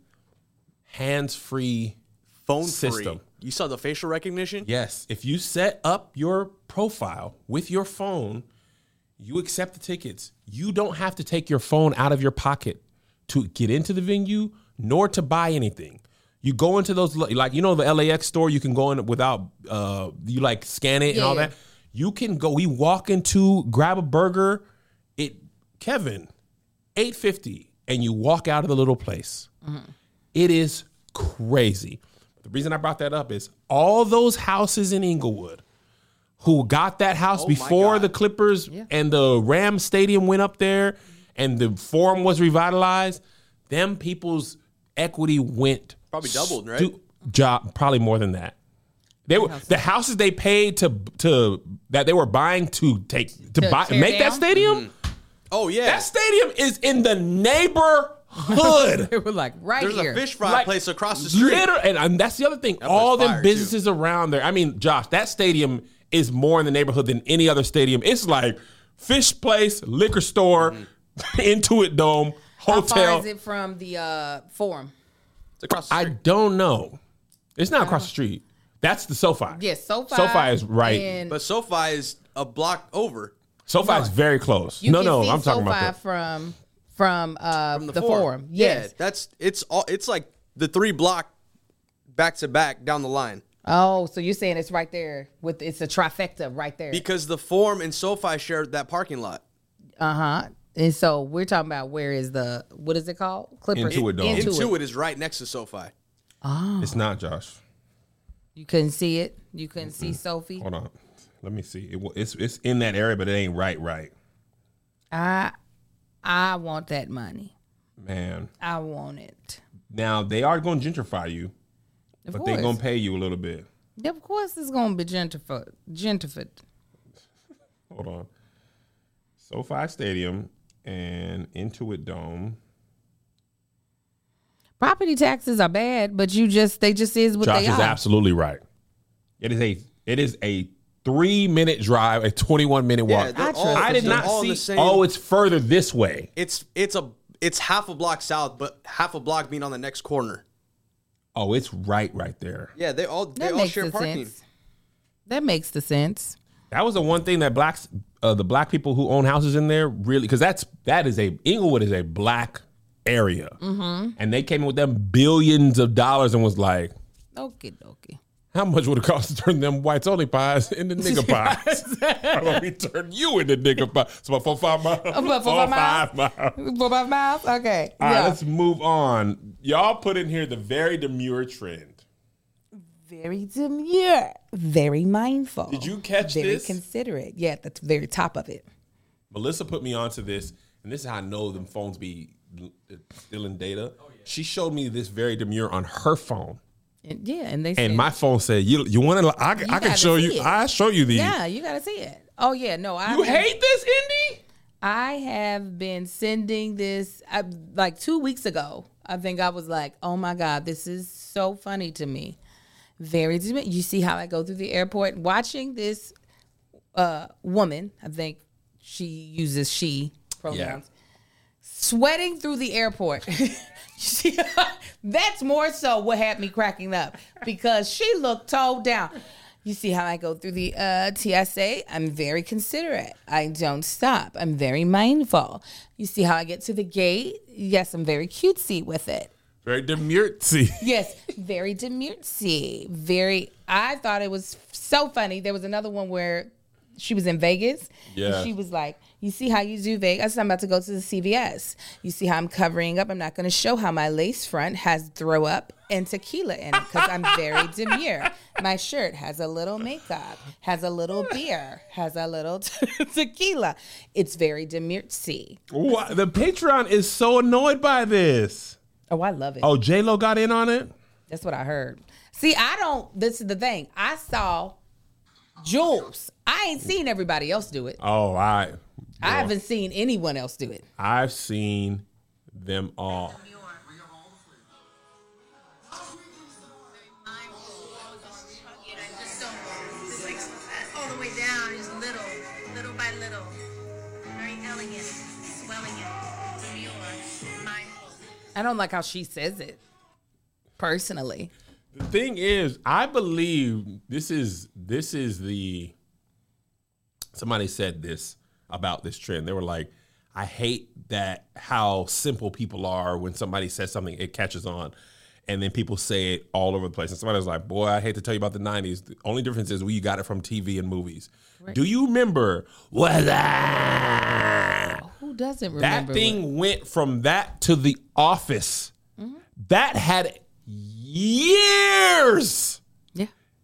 S2: hands-free
S3: Phone
S2: system.
S3: free. You saw the facial recognition?
S2: Yes. If you set up your profile with your phone, you accept the tickets. You don't have to take your phone out of your pocket to get into the venue nor to buy anything. You go into those, like, you know, the L A X store, you can go in without, uh, you like scan it and
S4: Yeah,
S2: all
S4: yeah.
S2: that. You can go, we walk into, grab a burger, it, Kevin, eight fifty, and you walk out of the little place.
S4: Mm-hmm.
S2: It is crazy. The reason I brought that up is all those houses in Inglewood who got that house
S3: Oh my
S2: before
S3: God.
S2: the Clippers and the Rams stadium went up there and the Forum was revitalized, them people's equity went
S3: Probably doubled, right?
S2: stu- Job, probably more than that. They were the houses they paid to to that they were buying to take to,
S4: To
S2: buy
S4: tear
S2: make that
S4: down?
S2: stadium.
S3: Oh, yeah.
S2: That stadium is in the neighborhood.
S4: They were like, right
S3: There's
S4: here.
S3: a fish fry
S2: Like,
S3: place across the street.
S2: Liter- and, and that's the other thing.
S3: That
S2: All
S3: place
S2: them
S3: fire,
S2: businesses around there. I mean, Josh, that stadium is more in the neighborhood than any other stadium. It's like fish place, liquor store, Intuit Dome,
S4: How
S2: hotel.
S4: far is it from the uh, forum?
S3: It's across the
S2: I
S3: street.
S2: don't know. It's not across the street. That's the SoFi.
S4: Yes, SoFi.
S2: SoFi is right.
S4: and
S3: But SoFi is a block over.
S2: SoFi is very close.
S4: you
S2: No,
S4: can
S2: no,
S4: see
S2: I'm talking
S4: SoFi
S2: about that.
S4: from from, uh,
S3: From
S4: the,
S3: the,
S4: forum. Yes.
S3: Yeah, that's it's all it's like the three block back to back down the line.
S4: Oh, so you're saying it's right there with it's a trifecta right there.
S3: Because the Forum and SoFi share that parking lot.
S4: Uh huh. And so we're talking about where is the what is it called? Clippers.
S2: Intuit Dome.
S4: Intuit.
S3: Intuit is right next to SoFi.
S4: Oh,
S2: It's not, Josh.
S4: you couldn't see it. You couldn't see Sophie.
S2: Hold on. Let me see. It, wa- it's it's in that area, but it ain't right, right.
S4: I I want that money.
S2: Man.
S4: I want it.
S2: Now, they are going to gentrify you,
S4: Of
S2: but
S4: course.
S2: they're going to pay you a little bit.
S4: Of course, it's gonna be gentrified. Gentrified.
S2: Hold on. SoFi Stadium and Intuit Dome.
S4: Property taxes are bad, but you just they just is what
S2: Josh
S4: they
S2: is
S4: are.
S2: absolutely right. It is a it is a three minute drive, a twenty one minute walk.
S3: Yeah, they're
S4: I
S3: all,
S4: trust
S2: I did
S3: they're
S2: not
S3: all in
S2: see.
S3: the same.
S2: Oh, it's further this way.
S3: it's it's a it's half a block south, but half a block being on the next corner.
S2: Oh, it's right, right there.
S3: Yeah, they all they
S4: That
S3: all
S4: makes
S3: share
S4: the
S3: parking.
S4: sense. That makes the sense.
S2: That was the one thing that blacks uh, the black people who own houses in there really, because that's that is a Inglewood is a black area,
S4: Mm-hmm.
S2: and they came in with them billions of dollars and was like,
S4: Okay, okay.
S2: how much would it cost to turn them whites only pies into nigger pies? How about we turn you into nigger pie? It's about four five miles.
S4: About
S2: Four
S4: four,
S2: five
S4: five
S2: miles.
S4: Four, five miles? Okay.
S2: All right,
S4: yeah.
S2: let's move on. Y'all put in here the very demure trend.
S4: Very demure. Very mindful.
S2: Did you catch
S4: very
S2: this?
S4: Very considerate. Yeah, that's the very top of it.
S2: Melissa put me onto this, and this is how I know them phones be stealing data. Oh, yeah. She showed me this very demure on her phone.
S4: And, yeah, and they
S2: And
S4: said,
S2: my phone said, "You you want to? I, I can
S4: gotta
S2: show
S4: see
S2: you.
S4: it.
S2: I show you these.
S4: Yeah, you got to see it. Oh, yeah. No, I
S2: You
S4: have-
S2: hate this, Indy?
S4: I have been sending this I, like two weeks ago. I think I was like, oh my God, this is so funny to me. Very, you see how I go through the airport watching this uh, woman, I think she uses she pronouns,
S2: Yeah.
S4: sweating through the airport. You see, that's more so what had me cracking up because she looked toe down. You see how I go through the uh, T S A? I'm very considerate. I don't stop. I'm very mindful. You see how I get to the gate? Yes, I'm very cutesy with it.
S2: Very demurtsy.
S4: Yes, very demurtsy. Very, I thought it was so funny. There was another one where she was in Vegas.
S2: Yeah.
S4: And she was like, you see how you do Vegas? I'm about to go to the C V S. You see how I'm covering up? I'm not going to show how my lace front has throw up and tequila in it because I'm very demure. My shirt has a little makeup, has a little beer, has a little te- tequila. It's very demurtsy.
S2: What? The Patreon is so annoyed by this.
S4: Oh, I love it.
S2: Oh, J-Lo got in on it?
S4: That's what I heard. See, I don't, this is the thing. I saw Jules. I ain't seen everybody else do it.
S2: Oh, I.
S4: I haven't seen anyone else do it.
S2: I've seen them all.
S12: All the way down, just little, little by little. Very elegant, swelling it, demure, mindful.
S4: I don't like how she says it, personally.
S2: The thing is, I believe this is this is the. Somebody said this about this trend. They were like, I hate that how simple people are when somebody says something, it catches on. And then people say it all over the place. And somebody was like, boy, I hate to tell you about the nineties. The only difference is we got it from T V and movies. Right. Do you remember what that?
S4: Who doesn't remember?
S2: That thing
S4: what?
S2: went from that to The Office. Mm-hmm. That had years.
S4: Yeah.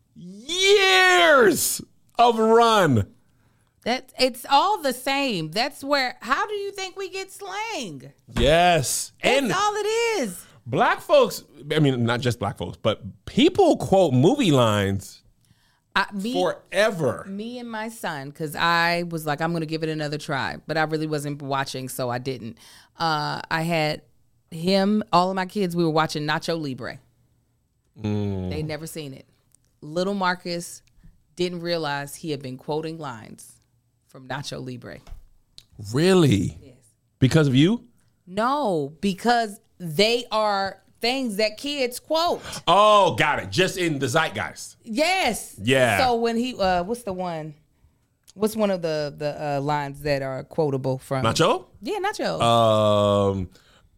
S2: Years of run.
S4: That it's all the same. That's where, how do you think we get slang?
S2: Yes.
S4: That's
S2: and
S4: all it is.
S2: Black folks, I mean, not just black folks, but people quote movie lines
S4: I, me,
S2: forever.
S4: Me and my son, because I was like, I'm going to give it another try, but I really wasn't watching, so I didn't. Uh, I had him, all of my kids, we were watching Nacho Libre. Mm. They'd never seen it. Little Marcus didn't realize he had been quoting lines from Nacho Libre.
S2: Really?
S4: Yes.
S2: Because of you?
S4: No, because they are things that kids quote.
S2: Oh, got it. Just in the zeitgeist.
S4: Yes.
S2: Yeah.
S4: So when he, uh, what's the one? What's one of the the uh, lines that are quotable from
S2: Nacho?
S4: Yeah, Nacho.
S2: Um,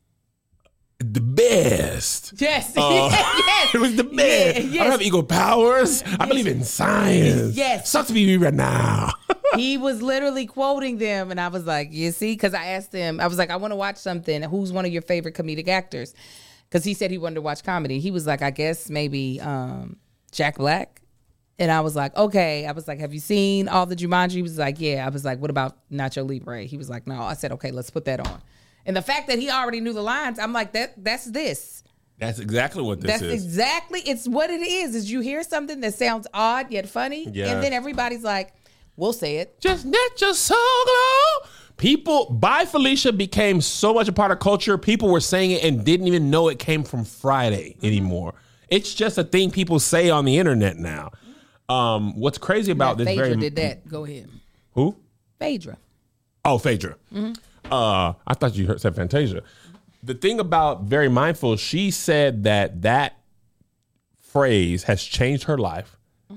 S2: the best.
S4: Yes.
S2: Uh,
S4: yes.
S2: It was the best.
S4: Yeah,
S2: I
S4: yes.
S2: don't have ego powers. I believe in science.
S4: Yes.
S2: Sucks to be me right now.
S4: He was literally quoting them, and I was like, you see? Because I asked him, I was like, I want to watch something. Who's one of your favorite comedic actors? Because he said he wanted to watch comedy. He was like, I guess maybe um, Jack Black. And I was like, okay. I was like, have you seen all the Jumanji? He was like, yeah. I was like, what about Nacho Libre? He was like, no. I said, okay, let's put that on. And the fact that he already knew the lines, I'm like, that that's this.
S2: That's exactly what this
S4: That's
S2: is.
S4: That's exactly, it's what it is, is you hear something that sounds odd yet funny,
S2: Yeah.
S4: and then everybody's like, we'll say it.
S2: Just let your soul glow. People, Bye Felicia became so much a part of culture. People were saying it and didn't even know it came from Friday anymore. It's just a thing people say on the internet now. Um, what's crazy about
S4: yeah,
S2: this?
S4: Phaedra
S2: very
S4: did that. Go ahead.
S2: Who?
S4: Phaedra.
S2: Oh, Phaedra. Mm-hmm. Uh, I thought you heard, said Fantasia. The thing about Very Mindful, she said that that phrase has changed her life. Mm-hmm.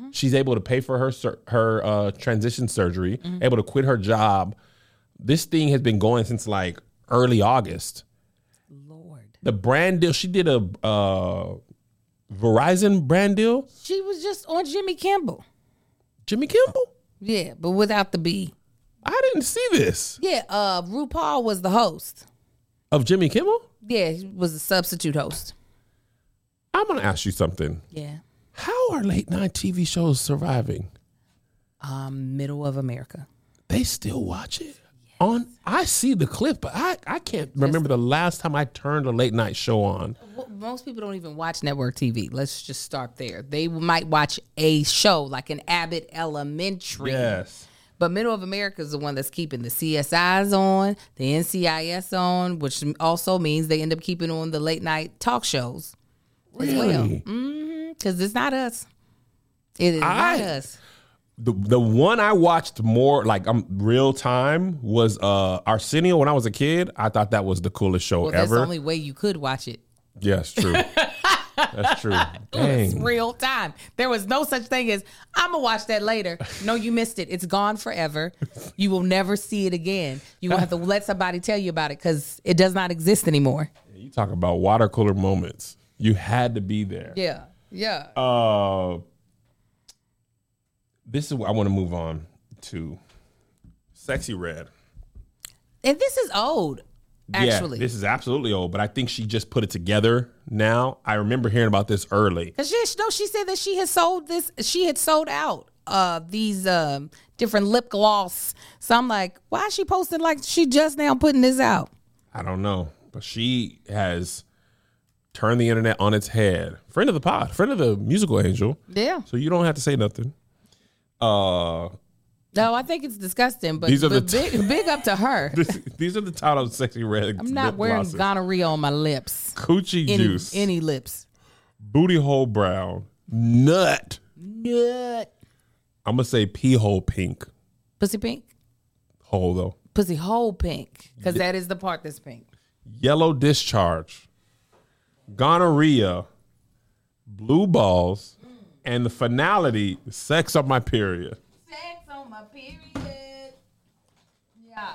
S2: She's able to pay for her sur- her uh, transition surgery,
S4: Mm-hmm.
S2: able to quit her job. This thing has been going since like early August.
S4: Lord.
S2: The brand deal, she did a uh, Verizon brand deal.
S4: She was just on Jimmy Kimmel.
S2: Jimmy Kimmel?
S4: Yeah, but without the B.
S2: I didn't see this.
S4: Yeah, uh, RuPaul was the host.
S2: Of Jimmy Kimmel?
S4: Yeah, he was a substitute host.
S2: I'm going to ask you something.
S4: Yeah.
S2: How are late night T V shows surviving?
S4: Um, middle of America.
S2: They still watch it? On, I see the clip, but I, I can't remember the last time I turned a late night show on.
S4: Well, most people don't even watch network T V. Let's just start there. They might watch a show like an Abbott Elementary.
S2: Yes.
S4: But Middle of America is the one that's keeping the C S Is on, the N C I S on, which also means they end up keeping on the late night talk shows as well.
S2: Really?
S4: Mm-hmm. Because it's not us. It is
S2: I-
S4: not us.
S2: The the one I watched more like um real time was uh Arsenio when I was a kid. I thought that was the coolest show
S4: Well, that's
S2: ever.
S4: the only way you could watch it.
S2: Yes, true. That's true.
S4: It's
S2: Dang.
S4: real time. There was no such thing as, I'm going to watch that later. No, you missed it. It's gone forever. You will never see it again. You're going to have to let somebody tell you about it because it does not exist anymore.
S2: You talk about water cooler moments. You had to be there.
S4: Yeah. Yeah.
S2: Uh, this is what I want to move on to. Sexy Red.
S4: And this is old, actually.
S2: Yeah, this is absolutely old, but I think she just put it together now. I remember hearing about this early.
S4: Because she, no, she said that she had sold this, she had sold out uh, these um, different lip gloss. So I'm like, why is she posting like she just now putting this out?
S2: I don't know, but she has turned the internet on its head. Friend of the pod, friend of the musical angel.
S4: Yeah.
S2: So you don't have to say nothing. Uh,
S4: No, I think it's disgusting, but,
S2: These are the
S4: but
S2: t-
S4: big, big up to her.
S2: this, these are the titles of Sexy Red.
S4: I'm not
S2: lip
S4: wearing
S2: glosses.
S4: gonorrhea on my lips.
S2: Coochie
S4: any,
S2: juice.
S4: Any lips.
S2: Booty hole brown. Nut.
S4: Nut.
S2: I'm going to say pee hole pink.
S4: Pussy pink?
S2: Hole, though.
S4: Pussy hole pink. Because that is the part that's pink.
S2: Yellow discharge. Gonorrhea. Blue balls. And the finality, sex on my period.
S4: Sex on my period. Yeah.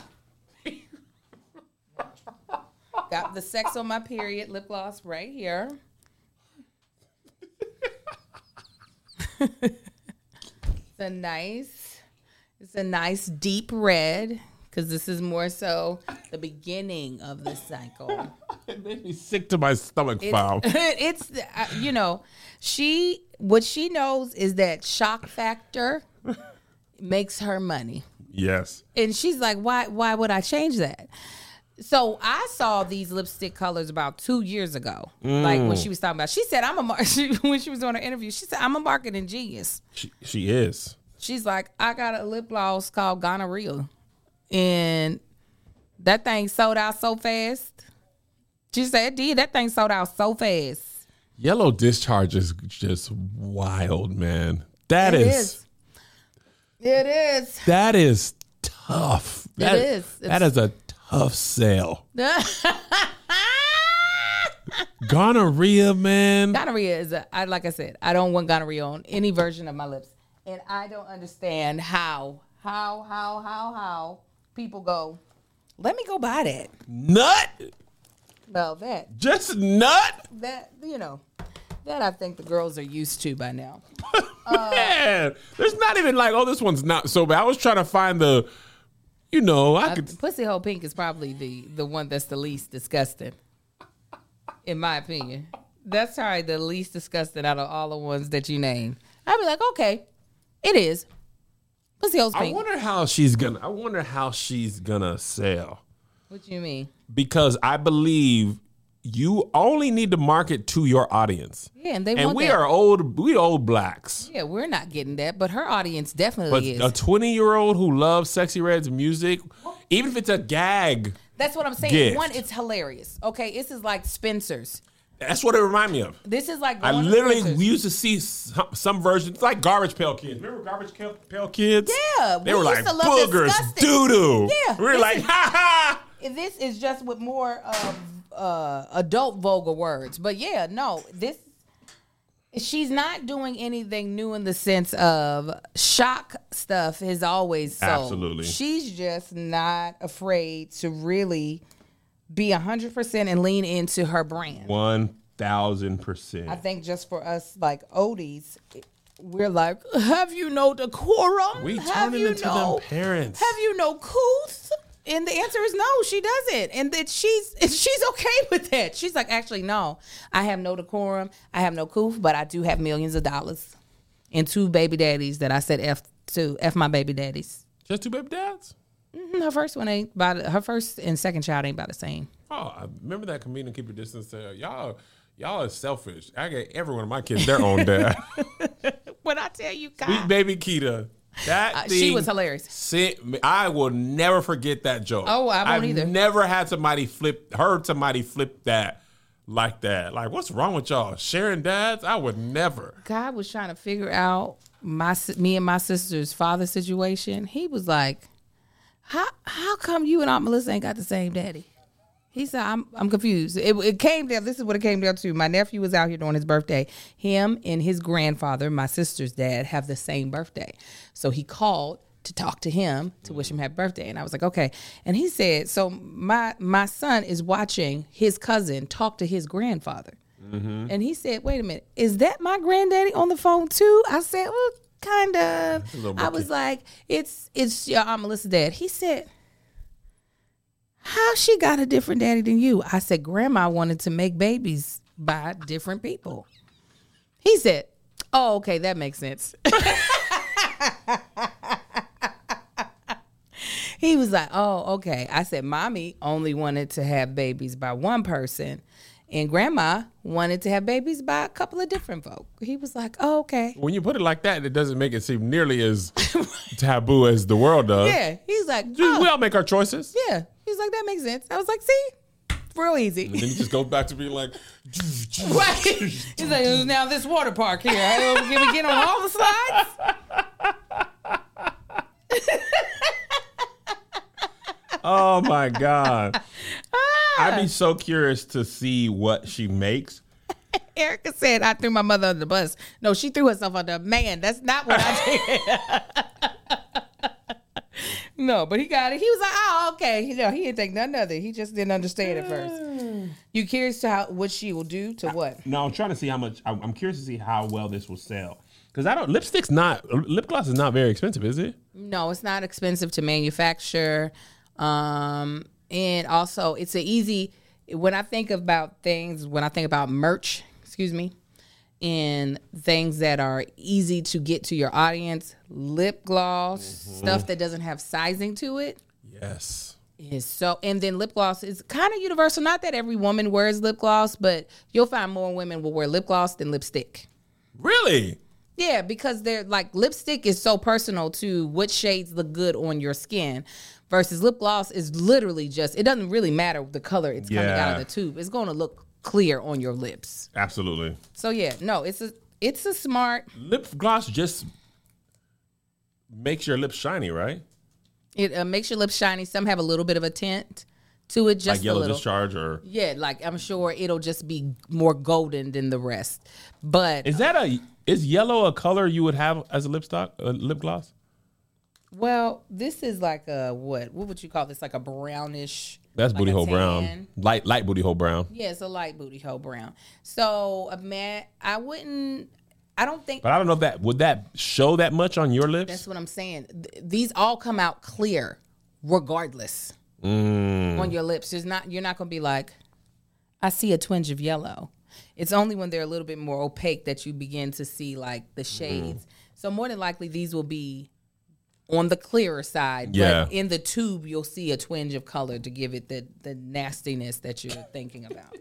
S4: Got the sex on my period lip gloss right here. It's a nice, it's a nice deep red because this is more so the beginning of the cycle.
S2: It made me sick to my stomach, fam.
S4: It's, it's uh, you know, she, what she knows is that shock factor makes her money.
S2: Yes.
S4: And she's like, why why would I change that? So I saw these lipstick colors about two years ago.
S2: Mm.
S4: Like when she was talking about, she said, I'm a, mar-, she, when she was on her interview, she said, I'm a marketing genius.
S2: She, she is.
S4: She's like, I got a lip gloss called Gonorrhea. And that thing sold out so fast. She said, D, that thing sold out so fast.
S2: Yellow discharge is just wild, man. That
S4: It
S2: is,
S4: is. It is.
S2: that is tough.
S4: It
S2: That,
S4: is.
S2: That
S4: It's-
S2: is a tough sale. Gonorrhea, man.
S4: Gonorrhea is, a, I, like I said, I don't want gonorrhea on any version of my lips. And I don't understand how, how, how, how, how people go, let me go buy that.
S2: Nut?
S4: Well, that.
S2: Just nut?
S4: That, you know, that I think the girls are used to by now.
S2: Man, there's not even like, oh, this one's not so bad. I was trying to find the, you know, I
S4: Uh,
S2: could.
S4: Pussy hole pink is probably the, the one that's the least disgusting, in my opinion. That's probably the least disgusting out of all the ones that you named. I'd be like, okay, it is. Pussy hole's
S2: I
S4: pink.
S2: wonder how she's gonna. I wonder how she's gonna sell.
S4: What do you mean?
S2: Because I believe you only need to market to your audience.
S4: Yeah, and they
S2: and
S4: want
S2: we
S4: that.
S2: are old. We old blacks.
S4: Yeah, we're not getting that, but her audience definitely
S2: But
S4: is.
S2: a twenty-year-old who loves Sexy Red's music, even if it's a gag,
S4: That's what I'm saying.
S2: gift.
S4: One, it's hilarious. Okay, this is like Spencer's.
S2: that's what it reminded me of.
S4: This is like
S2: I
S4: going to
S2: literally
S4: Spencer's.
S2: we used to see some, some versions like Garbage Pail Kids. Remember Garbage Pail, Pail Kids?
S4: Yeah,
S2: they
S4: we
S2: were
S4: used
S2: like
S4: to love
S2: boogers,
S4: disgusting.
S2: doo doo.
S4: Yeah,
S2: we were
S4: this
S2: like
S4: is-
S2: ha ha.
S4: This is just with more of uh, adult vulgar words, but yeah, no, this She's not doing anything new in the sense of shock stuff is always so.
S2: Absolutely.
S4: She's just not afraid to really be one hundred percent and lean into her brand.
S2: one thousand percent.
S4: I think just for us, like Odies, we're like, have you no decorum?
S2: We
S4: have
S2: turning
S4: you
S2: into
S4: no,
S2: them parents.
S4: Have you no couth? And the answer is no, she doesn't. And that she's and she's okay with that. She's like, actually, no, I have no decorum. I have no couth, but I do have millions of dollars and two baby daddies that I said F to, F my baby daddies.
S2: Just two baby dads?
S4: Mm-hmm. Her first one ain't about, her first and second child ain't about the same.
S2: Oh, I remember that comedian Keep Your Distance said, y'all, y'all are selfish. I gave every one of my kids their own dad.
S4: When I tell you, God.
S2: Sweet baby Keita. That
S4: Uh,
S2: thing
S4: she was hilarious.
S2: Sent me, I will never forget that joke.
S4: Oh, I won't
S2: I've
S4: either.
S2: never had somebody flip, heard somebody flip that like that. Like, what's wrong with y'all? Sharing dads? I would never.
S4: God was trying to figure out my si- me and my sister's father situation. He was like, "How how come you and Aunt Melissa ain't got the same daddy?" He said, "I'm I'm confused." It, it came down. This is what it came down to. My nephew was out here during his birthday. Him and his grandfather, my sister's dad, have the same birthday. So he called to talk to him to wish him happy birthday, and I was like, "Okay." And he said, "So my my son is watching his cousin talk to his grandfather."
S2: Mm-hmm.
S4: And he said, "Wait a minute, is that my granddaddy on the phone too?" I said, "Well, kind of." I was like, "It's it's your Aunt Melissa's dad." He said, "How she got a different daddy than you?" I said, "Grandma wanted to make babies by different people." He said, "Oh, okay, that makes sense." He was like, "Oh, okay." I said, "Mommy only wanted to have babies by one person, and Grandma wanted to have babies by a couple of different folk." He was like, "Oh, okay."
S2: When you put it like that, it doesn't make it seem nearly as taboo as the world does.
S4: Yeah, he's like,
S2: Dude,
S4: oh.
S2: we all make our choices.
S4: Yeah, he's like, "That makes sense." I was like, "See, real easy."
S2: And then he just goes back to being like,
S4: Right. He's like, "Now this water park here, can we get on all the slides?"
S2: oh my God. I'd be so curious to see what she makes.
S4: Erica said, "I threw my mother under the bus." No, she threw herself under a man. That's not what I did. No, but he got it. He was like, "Oh, okay." You know, he didn't think nothing of it. He just didn't understand at first. You curious to how what she will do to what?
S2: No, I'm trying to see how much. I'm I'm curious to see how well this will sell. Because I don't. Lipstick's not. Lip gloss is not very expensive, is it?
S4: No, it's not expensive to manufacture. Um, and also, it's an easy. When I think about things, when I think about merch, excuse me, and things that are easy to get to your audience, lip gloss, mm-hmm. stuff that doesn't have sizing to it.
S2: Yes.
S4: Is so, and then lip gloss is kind of universal. Not that every woman wears lip gloss, but you'll find more women will wear lip gloss than lipstick.
S2: Really?
S4: Yeah, because they're like lipstick is so personal to what shades look good on your skin versus lip gloss is literally just, it doesn't really matter the color it's coming
S2: Yeah.
S4: out of the tube. It's going to look clear on your lips.
S2: Absolutely.
S4: So yeah, no, it's a it's a smart.
S2: Lip gloss just makes your lips shiny, right?
S4: It uh, makes your lips shiny. Some have a little bit of a tint to it, just
S2: like yellow
S4: a little.
S2: discharge, or
S4: Yeah, like I'm sure it'll just be more golden than the rest. But
S2: is that a is yellow a color you would have as a lip stock, a lip gloss?
S4: well, this is like a what? What would you call this? Like a brownish.
S2: That's
S4: like
S2: booty
S4: a
S2: hole
S4: tan.
S2: brown, light light booty hole brown.
S4: Yeah, it's a light booty hole brown. So, uh, man, I wouldn't. I don't think.
S2: But I don't know if that would that show that much on your lips.
S4: That's what I'm saying. Th- these all come out clear, regardless.
S2: Mm.
S4: On your lips, there's not. You're not gonna be like, I see a twinge of yellow. It's only when they're a little bit more opaque that you begin to see like the shades. Mm. So more than likely, these will be on the clearer side.
S2: Yeah.
S4: But in the tube, you'll see a twinge of color to give it the the nastiness that you're thinking about.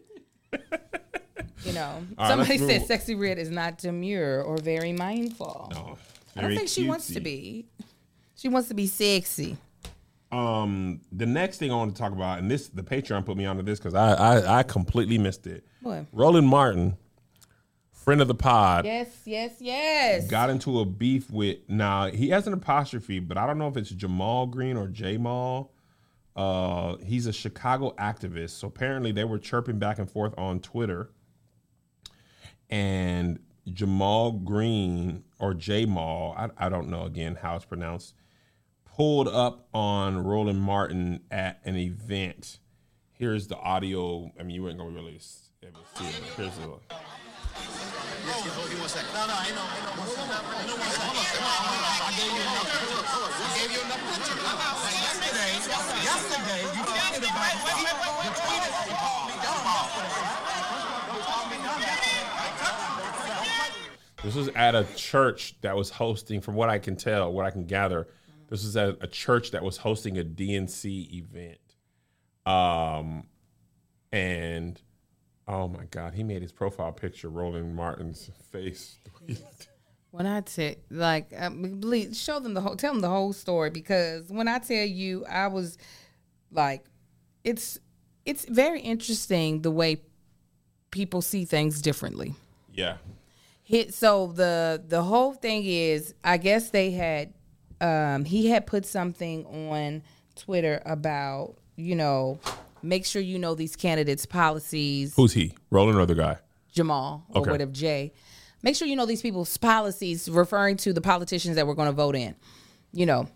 S4: You know,
S2: All
S4: somebody
S2: right,
S4: said sexy red is not demure or very mindful.
S2: No,
S4: I don't think she wants to be. She wants to be sexy.
S2: Um, the next thing I want to talk about, and this the Patreon put me onto this because I, I I completely missed it.
S4: What?
S2: Roland Martin, friend of the pod.
S4: Yes, yes, yes.
S2: Got into a beef with, now he has an apostrophe, but I don't know if it's Jamal Green or Jamal. Uh, he's a Chicago activist. So apparently they were chirping back and forth on Twitter. And Jamal Green or Jamal, I, I don't know again how it's pronounced, pulled up on Roland Martin at an event. Here's the audio. I mean, you weren't gonna really able to see it. Here's the.
S6: No, no, ain't no, ain't no. I gave you enough. I gave you enough pictures. Yesterday, yesterday, you tweeted about it. You tweeted. You called me dumb. Don't call me dumb.
S2: This was at a church that was hosting, from what I can tell, what I can gather, this was at a church that was hosting a D N C event. Um, and oh my God, he made his profile picture Roland Martin's face.
S4: When I tell, like, um, please show them the whole, tell them the whole story, because when I tell you, I was like, it's it's very interesting the way people see things differently.
S2: Yeah.
S4: Hit so the the whole thing is, I guess they had, um, he had put something on Twitter about, you know, make sure you know these candidates' policies.
S2: Who's he? Roland or the guy?
S4: Jamal or
S2: Okay.
S4: whatever, Jay. Make sure you know these people's policies, referring to the politicians that we're going to vote in, you know.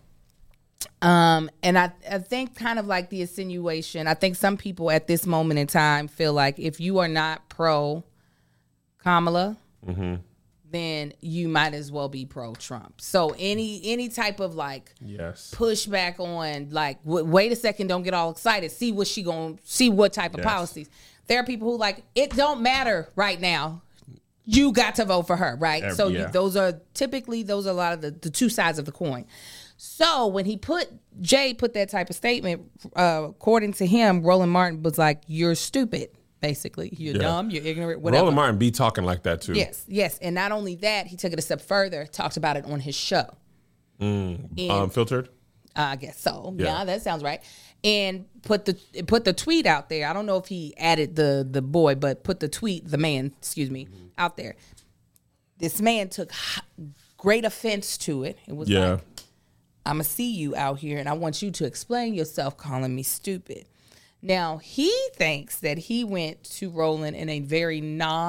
S4: Um, and I, I think kind of like the insinuation, I think some people at this moment in time feel like if you are not pro Kamala,
S2: Mm-hmm.
S4: then you might as well be pro Trump. So any any type of like
S2: Yes.
S4: pushback on like, w- wait a second, don't get all excited. See what she gonna see what type of
S2: Yes.
S4: policies. There are people who like, it don't matter right now. You got to vote for her, right?
S2: Every-
S4: so
S2: yeah.
S4: you, those are typically those are a lot of the, the two sides of the coin. So when he put Jay put that type of statement, uh, according to him, Roland Martin was like, "You're stupid." Basically, you're
S2: Yeah.
S4: dumb, you're ignorant, whatever.
S2: Roland Martin be talking like that too.
S4: Yes, yes. And not only that, he took it a step further, talked about it on his show.
S2: Mm.
S4: And-
S2: Unfiltered?
S4: I guess so.
S2: Yeah.
S4: Yeah. that sounds right. And put the put the tweet out there. I don't know if he added the the boy, but put the tweet, the man, excuse me, out there. This man took h- great offense to it. It was
S2: Yeah.
S4: like, I'm going to see you out here, and I want you to explain yourself calling me stupid. Now, he thinks that he went to Roland in a very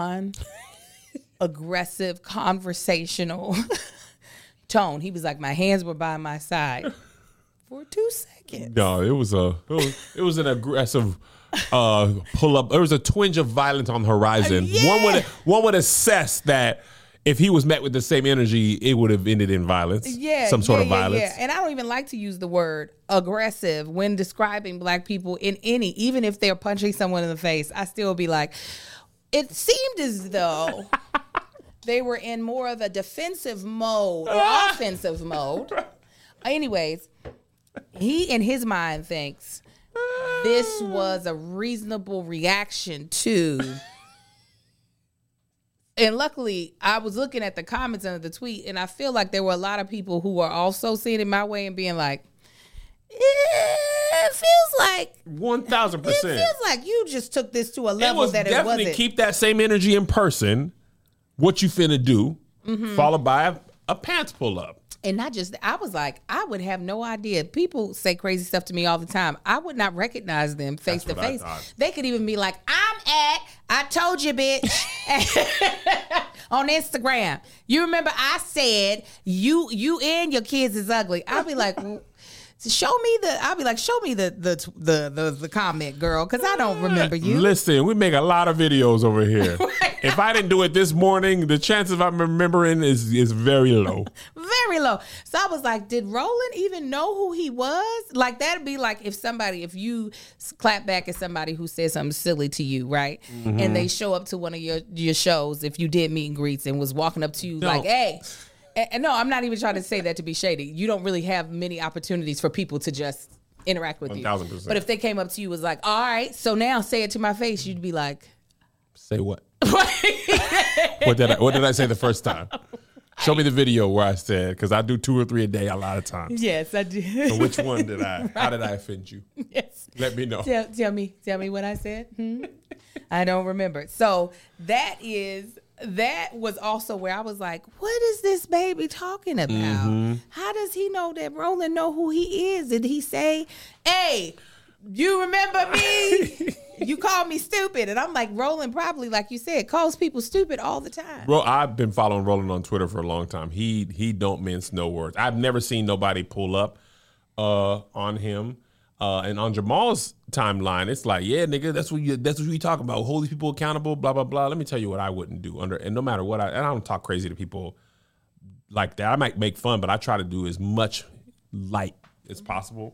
S4: non-aggressive, conversational tone. He was like, my hands were by my side for two seconds.
S2: No, it was a it was, it was an aggressive uh, pull up. There was a twinge of violence on the horizon.
S4: Yeah.
S2: One would one would assess that if he was met with the same energy, it would have ended in violence.
S4: Yeah,
S2: some sort
S4: yeah,
S2: of
S4: yeah,
S2: violence.
S4: Yeah. And I don't even like to use the word aggressive when describing black people in any, even if they're punching someone in the face. I still be like, it seemed as though they were in more of a defensive mode or offensive mode. Anyways, he in his mind thinks this was a reasonable reaction to. And luckily, I was looking at the comments under the tweet, and I feel like there were a lot of people who are also seeing it my way and being like, it feels like
S2: One thousand
S4: it
S2: percent.
S4: feels like you just took this to a
S2: It
S4: level
S2: was
S4: that it
S2: definitely
S4: wasn't.
S2: keep that same energy in person. What you finna do,
S4: Mhm.
S2: followed by a, a pants pull up.
S4: And not just, I was like, I would have no idea. People say crazy stuff to me all the time. I would not recognize them face
S2: That's
S4: to
S2: what I
S4: face.
S2: thought.
S4: They could even be like, I'm at, I told you, bitch, on Instagram. You remember I said, you you and your kids is ugly. I'll be like, well, show me the, I'll be like, show me the the the the, the comment, girl, because I don't remember you.
S2: Listen, we make a lot of videos over here. If I didn't do it this morning, the chances of I'm remembering is is very low.
S4: Very low. So I was like, did Roland even know who he was? Like, that'd be like if somebody, if you s- clap back at somebody who said something silly to you, right?
S2: Mhm.
S4: And they show up to one of your, your shows, if you did meet and greets and was walking up to you
S2: No.
S4: like, hey. And, and no, I'm not even trying to say that to be shady. You don't really have many opportunities for people to just interact with you.
S2: one thousand percent.
S4: But if they came up to you was like, all right, so now say it to my face, you'd be like,
S2: Say what? What did I what did I say the first time? Show me the video where I said, because I do two or three a day a lot of times.
S4: yes, I do.
S2: So which one did I? How did I offend you?
S4: Yes.
S2: Let me know.
S4: Tell, tell me, tell me what I said. Hmm? I don't remember. So that is that was also where I was like, what is this baby talking about?
S2: Mhm.
S4: How does he know that Roland know who he is? Did he say, hey, You remember me? You called me stupid. And I'm like, Roland probably, like you said, calls people stupid all the time.
S2: Bro, I've been following Roland on Twitter for a long time. He he don't mince no words. I've never seen nobody pull up uh, on him. Uh, and on Jamal's timeline, it's like, yeah, nigga, that's what you that's what you talk about. Hold these people accountable, blah, blah, blah. Let me tell you what I wouldn't do under, and no matter what, I, and I don't talk crazy to people like that. I might make fun, but I try to do as much light as possible.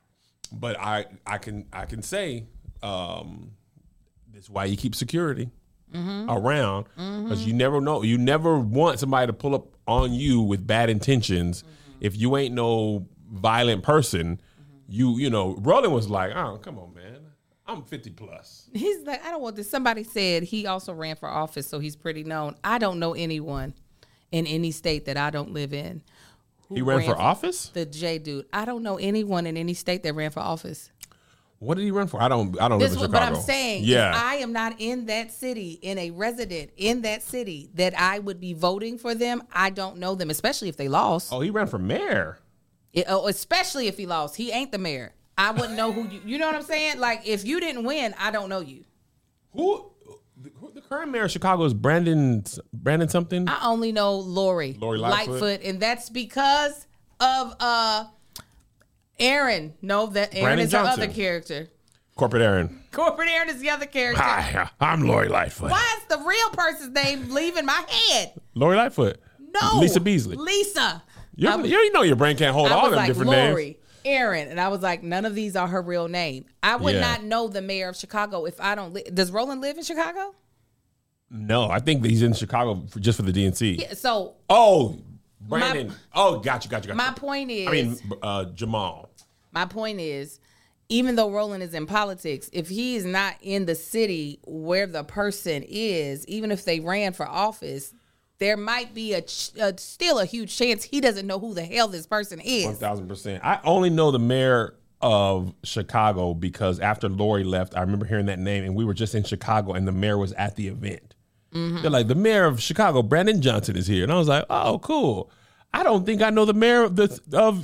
S2: But I I can I can say um, that's why you keep security mm-hmm. around, because mm-hmm. you never know. You never want somebody to pull up on you with bad intentions. Mm-hmm. If you ain't no violent person. You you know, Roland was like, oh, come on, man. I'm fifty plus.
S4: He's like, I don't want this. Somebody said he also ran for office, so he's pretty known. I don't know anyone in any state that I don't live in.
S2: He ran, ran for, for office?
S4: The J dude. I don't know anyone in any state that ran for office.
S2: What did he run for? I don't I don't this live in
S4: what,
S2: Chicago.
S4: But I'm saying,
S2: yeah.
S4: if I am not in that city, in a resident in that city, that I would be voting for them, I don't know them, especially if they lost.
S2: Oh, he ran for mayor.
S4: It, oh, especially if he lost. He ain't the mayor. I wouldn't know who you, you know what I'm saying? Like, if you didn't win, I don't know you.
S2: Who, who the current mayor of Chicago is Brandon, Brandon something?
S4: I only know Lori.
S2: Lori Lightfoot.
S4: Lightfoot. And that's because of uh, Aaron. No, that Aaron
S2: Brandon
S4: is
S2: Johnson.
S4: Her other character.
S2: Corporate Aaron.
S4: Corporate Aaron is the other character.
S2: Hi, I'm Lori Lightfoot.
S4: Why is the real person's name leaving my head?
S2: Lori Lightfoot.
S4: No.
S2: Lisa Beasley.
S4: Lisa.
S2: You,
S4: was,
S2: you know your brain can't hold
S4: I
S2: all
S4: was
S2: them
S4: like,
S2: different
S4: Lori,
S2: names.
S4: Aaron, and I was like, none of these are her real name. I would
S2: Yeah.
S4: not know the mayor of Chicago if I don't. Li- Does Roland live in Chicago?
S2: No, I think he's in Chicago for, just for the D N C.
S4: Yeah, so
S2: oh, Brandon.
S4: My,
S2: oh, got you, got you, got you.
S4: My point is,
S2: I mean, uh, Jamal.
S4: My point is, even though Roland is in politics, if he is not in the city where the person is, even if they ran for office, there might be a, a still a huge chance he doesn't know who the hell this person is.
S2: One thousand percent. I only know the mayor of Chicago because after Lori left, I remember hearing that name, and we were just in Chicago, and the mayor was at the event. Mm-hmm. They're like, the mayor of Chicago, Brandon Johnson, is here, and I was like, oh, cool. I don't think I know the mayor of the of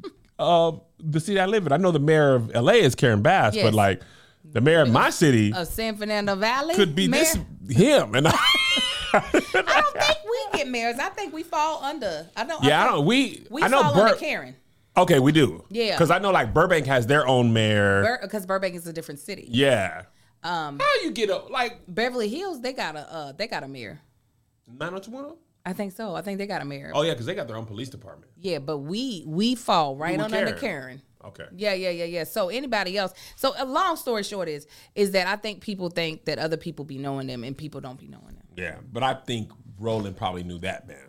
S2: of the city I live in. I know the mayor of L A is Karen Bass, yes. but like the mayor of my city
S4: of San Fernando Valley
S2: could be
S4: mayor?
S2: this him, and I.
S4: I don't think we get mayors. I think we fall under. I don't.
S2: Yeah,
S4: I,
S2: I don't. We.
S4: We
S2: I know
S4: fall
S2: Bur-
S4: under Karen.
S2: Okay, we do.
S4: Yeah,
S2: because I know like Burbank has their own mayor.
S4: Because Bur- Burbank is a different city.
S2: Yeah.
S4: Um,
S2: How you get up like
S4: Beverly Hills? They got a. Uh, they got a mayor.
S2: nine oh two one oh
S4: I think so. I think they got a mayor.
S2: Oh yeah, because they got their own police department.
S4: Yeah, but we we fall right on under Karen.
S2: Okay.
S4: Yeah, yeah, yeah, yeah. So anybody else? So a long story short is is that I think people think that other people be knowing them and people don't be knowing them.
S2: Yeah, but I think Roland probably knew that man.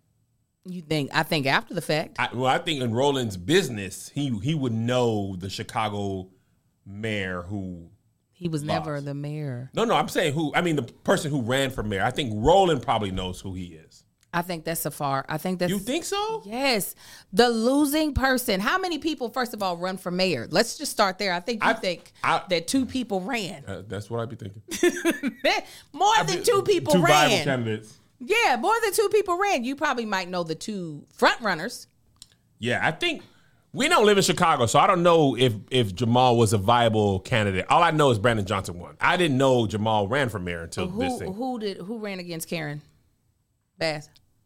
S4: You think? I think after the fact.
S2: I, well, I think in Roland's business, he he would know the Chicago mayor who.
S4: He was
S2: lost.
S4: never the mayor.
S2: No, no, I'm saying who. I mean the person who ran for mayor. I think Roland probably knows who he is.
S4: I think that's a far. I think that's.
S2: You think so?
S4: Yes. The losing person. How many people, first of all, run for mayor? Let's just start there. I think you I, think I, that two people ran.
S2: Uh, that's what I'd be thinking.
S4: More than be, two people
S2: two
S4: ran.
S2: Two viable candidates.
S4: Yeah, more than two people ran. You probably might know the two front runners.
S2: Yeah, I think we don't live in Chicago, so I don't know if if Jamal was a viable candidate. All I know is Brandon Johnson won. I didn't know Jamal ran for mayor until
S4: who,
S2: this thing.
S4: Who did? Who ran against Karen Bass?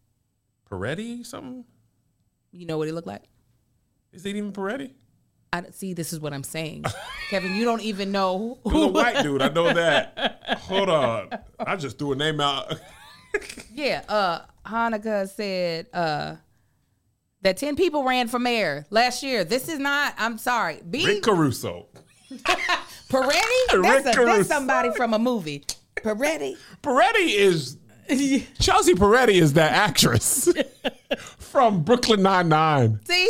S2: Peretti, something?
S4: You know what he looked like?
S2: Is it even Peretti?
S4: I see. This is what I'm saying, Kevin. You don't even know.
S2: Who. It was a white dude. I know that. Hold on. I just threw a name out.
S4: Yeah. Uh, Hanukkah said uh, that ten people ran for mayor last year. This is not. I'm sorry. B-
S2: Rick Caruso.
S4: Peretti. That's, a, that's somebody from a movie. Peretti.
S2: Peretti is. Chelsea Peretti is that actress from Brooklyn Nine-Nine.
S4: See?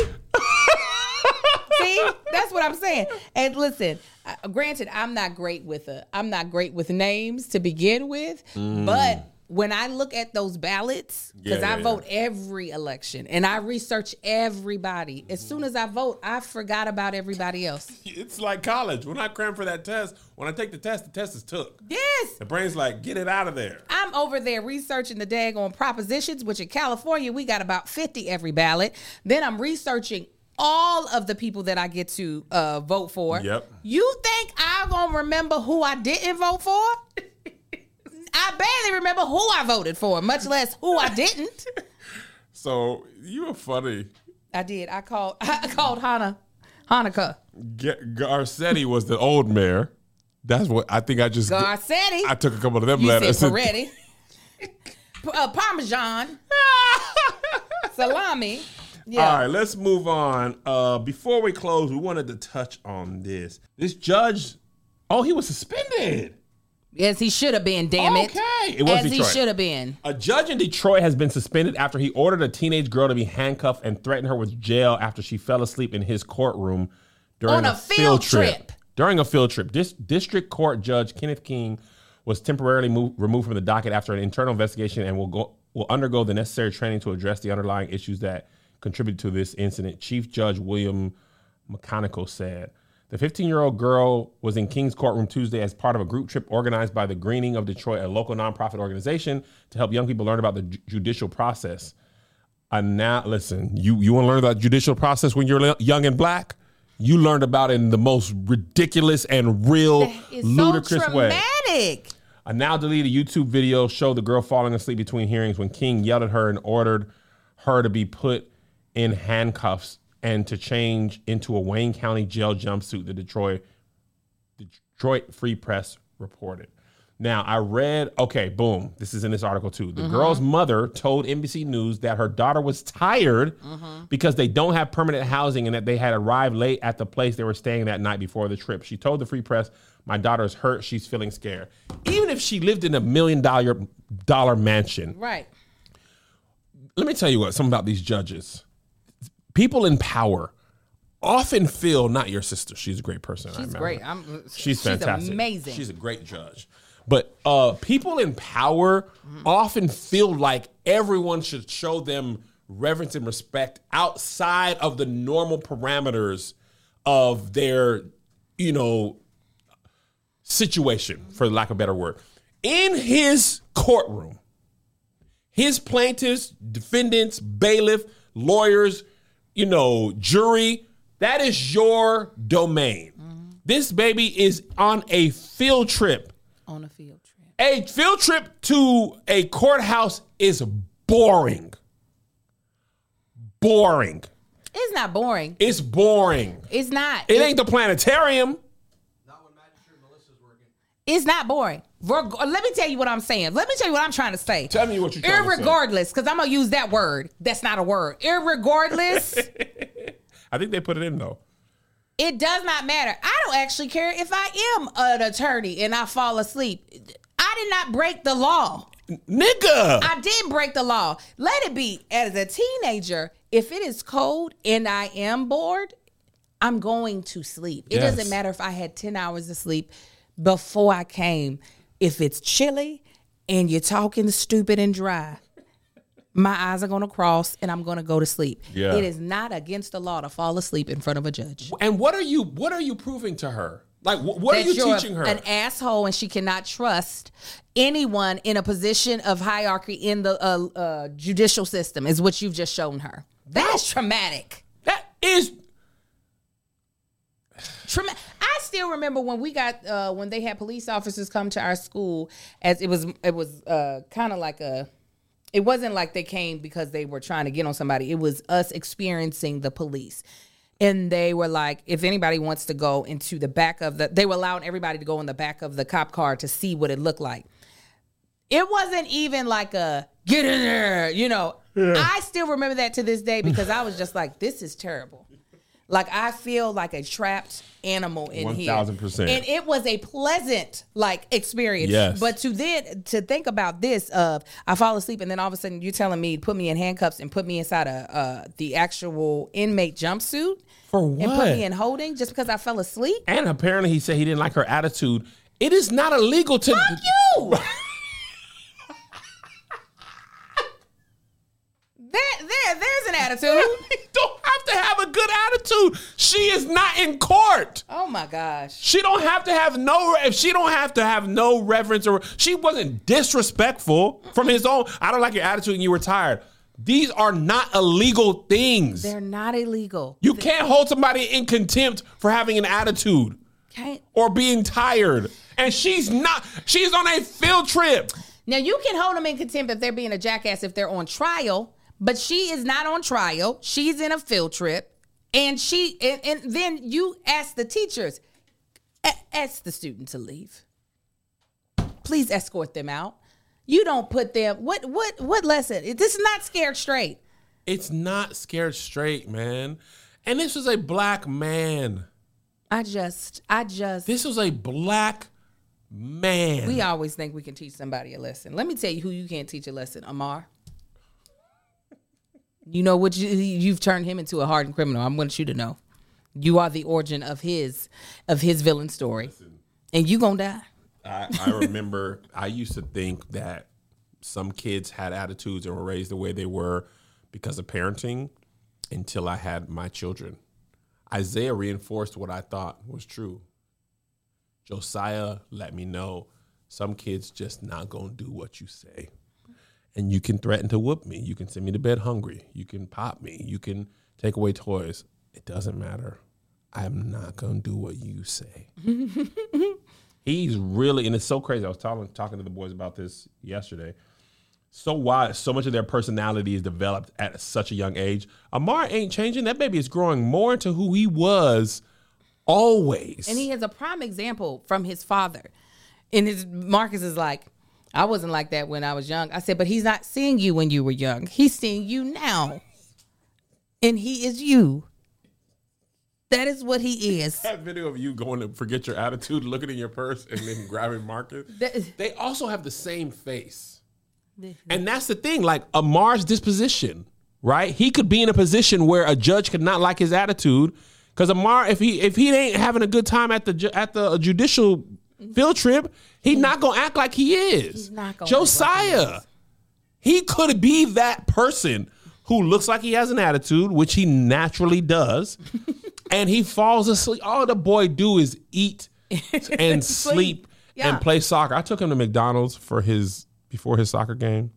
S4: See? That's what I'm saying. And listen, uh, granted, I'm not great with a, I'm not great with names to begin with, mm. but when I look at those ballots, because yeah, I yeah, vote yeah. every election and I research everybody. As soon as I vote, I forgot about everybody else.
S2: It's like college. When I cram for that test, when I take the test, the test is took.
S4: Yes.
S2: The brain's like, get it out of there.
S4: I'm over there researching the daggone propositions, which in California, we got about fifty every ballot. Then I'm researching all of the people that I get to uh, vote for.
S2: Yep.
S4: You think I'm going to remember who I didn't vote for? I barely remember who I voted for, much less who I didn't.
S2: So you were funny.
S4: I did. I called I called Hannah, Hanukkah.
S2: G- Garcetti was the old mayor. That's what I think I just...
S4: Garcetti.
S2: I took a couple of them
S4: you
S2: letters.
S4: Said Peretti. uh, Parmesan. Salami. Yeah.
S2: All right, let's move on. Uh, before we close, we wanted to touch on this. This judge, oh, he was suspended.
S4: Yes, he should have been, damn it.
S2: Okay. It was
S4: As
S2: Detroit.
S4: he should have been.
S2: A judge in Detroit has been suspended after he ordered a teenage girl to be handcuffed and threatened her with jail after she fell asleep in his courtroom during
S4: On
S2: a,
S4: a field trip.
S2: During a field trip. This District Court Judge Kenneth King was temporarily moved, removed from the docket after an internal investigation and will go will undergo the necessary training to address the underlying issues that contributed to this incident, Chief Judge William McConaughey said. The fifteen-year-old girl was in King's courtroom Tuesday as part of a group trip organized by the Greening of Detroit, a local nonprofit organization to help young people learn about the ju- judicial process. And now, listen, you, you want to learn about judicial process when you're le- young and black? You learned about it in the most ridiculous and real, ludicrous
S4: so
S2: way.
S4: Traumatic.
S2: A now deleted YouTube video showed the girl falling asleep between hearings when King yelled at her and ordered her to be put in handcuffs and to change into a Wayne County jail jumpsuit, the Detroit Detroit Free Press reported. Now, I read, okay, boom, this is in this article too. The
S4: Mm-hmm.
S2: girl's mother told N B C News that her daughter was tired
S4: Mm-hmm.
S2: because they don't have permanent housing and that they had arrived late at the place they were staying that night before the trip. She told the Free Press, my daughter's hurt, she's feeling scared. Even if she lived in a million dollar dollar mansion.
S4: Right.
S2: Let me tell you what, something about these judges. People in power often feel, not your sister, she's a great person. I
S4: She's
S2: remember.
S4: great. I'm,
S2: She's
S4: she's
S2: fantastic.
S4: amazing.
S2: She's a great judge. But uh, people in power mm-hmm. often feel like everyone should show them reverence and respect outside of the normal parameters of their, you know, situation, for lack of a better word. In his courtroom, his plaintiffs, defendants, bailiff, lawyers, you know, jury, that is your domain. Mm-hmm. This baby is on a field trip.
S4: On a field trip.
S2: A field trip to a courthouse is boring. Boring.
S4: It's not boring.
S2: It's boring.
S4: It's not.
S2: It
S4: it's,
S2: ain't the planetarium.
S4: It's not boring. Let me tell you what I'm saying. Let me tell you what I'm trying to say.
S2: Tell me what you're trying to say.
S4: Irregardless, because I'm going to use that word. That's not a word. Irregardless.
S2: I think they put it in, though.
S4: It does not matter. I don't actually care if I am an attorney and I fall asleep. I did not break the law.
S2: Nigga.
S4: I didn't break the law. Let it be. As a teenager, if it is cold and I am bored, I'm going to sleep. It
S2: Yes.
S4: doesn't matter if I had ten hours of sleep before I came. If it's chilly and you're talking stupid and dry, my eyes are going to cross and I'm going to go to sleep.
S2: Yeah.
S4: It is not against the law to fall asleep in front of a judge.
S2: And what are you what are you proving to her? Like, wh- what
S4: That
S2: are you
S4: you're
S2: teaching her?
S4: An asshole and she cannot trust anyone in a position of hierarchy in the uh, uh, judicial system is what you've just shown her. That's traumatic.
S2: That is...
S4: Trauma- I still remember when we got uh, when they had police officers come to our school, as it was it was uh, kind of like a it wasn't like they came because they were trying to get on somebody. It was us experiencing the police. And they were like, if anybody wants to go into the back of the, they were allowing everybody to go in the back of the cop car to see what it looked like. It wasn't even like a get in there, you know. Yeah. I still remember that to this day because I was just like, this is terrible. Like, I feel like a trapped animal in
S2: one
S4: here.
S2: one thousand percent.
S4: And it was a pleasant, like, experience.
S2: Yes.
S4: But to then, to think about this of, I fall asleep and then all of a sudden you're telling me, put me in handcuffs and put me inside a uh, the actual inmate jumpsuit.
S2: For what?
S4: And put me in holding just because I fell asleep?
S2: And apparently he said he didn't like her attitude. It is not illegal to...
S4: Fuck you! There, there, there's an attitude.
S2: You don't have to have a good attitude. She is not in court.
S4: Oh my gosh.
S2: She don't have to have no, if she don't have to have no reverence or she wasn't disrespectful from his own, I don't like your attitude and you were tired. These are not illegal things.
S4: They're not illegal.
S2: You can't hold somebody in contempt for having an attitude
S4: Can't.
S2: or being tired. And she's not, she's on a field trip.
S4: Now, you can hold them in contempt if they're being a jackass if they're on trial, but she is not on trial. She's in a field trip. And she, and, and then you ask the teachers, a- ask the student to leave. Please escort them out. You don't put them, what, what, what lesson? This is not Scared Straight.
S2: It's not Scared Straight, man. And this was a black man.
S4: I just, I just.
S2: This was a black man.
S4: We always think we can teach somebody a lesson. Let me tell you who you can't teach a lesson, Amar. You know what? You, you've turned him into a hardened criminal. I want you to know. You are the origin of his, of his villain story. Listen, and you gonna die.
S2: I, I remember I used to think that some kids had attitudes and were raised the way they were because of parenting until I had my children. Isaiah reinforced what I thought was true. Josiah let me know some kids just not going to do what you say. And you can threaten to whoop me. You can send me to bed hungry. You can pop me. You can take away toys. It doesn't matter. I'm not going to do what you say. He's really, and it's so crazy. I was talking talking to the boys about this yesterday. So wide, so much of their personality is developed at such a young age. Amar ain't changing. That baby is growing more into who he was always.
S4: And he has a prime example from his father. And his Marcus is like, I wasn't like that when I was young. I said, but he's not seeing you when you were young. He's seeing you now. And he is you. That is what he is.
S2: That video of you going to forget your attitude, looking in your purse, and then grabbing Marcus. They also have the same face. And that's the thing, like Amar's disposition, right? He could be in a position where a judge could not like his attitude. Because Amar, if he if he ain't having a good time at the at the judicial field trip, he's not gonna act like he is.
S4: He's not gonna
S2: Josiah, he could be that person who looks like he has an attitude, which he naturally does, and he falls asleep. All the boy do is eat and sleep
S4: Yeah.
S2: and play soccer. I took him to McDonald's for his before his soccer game.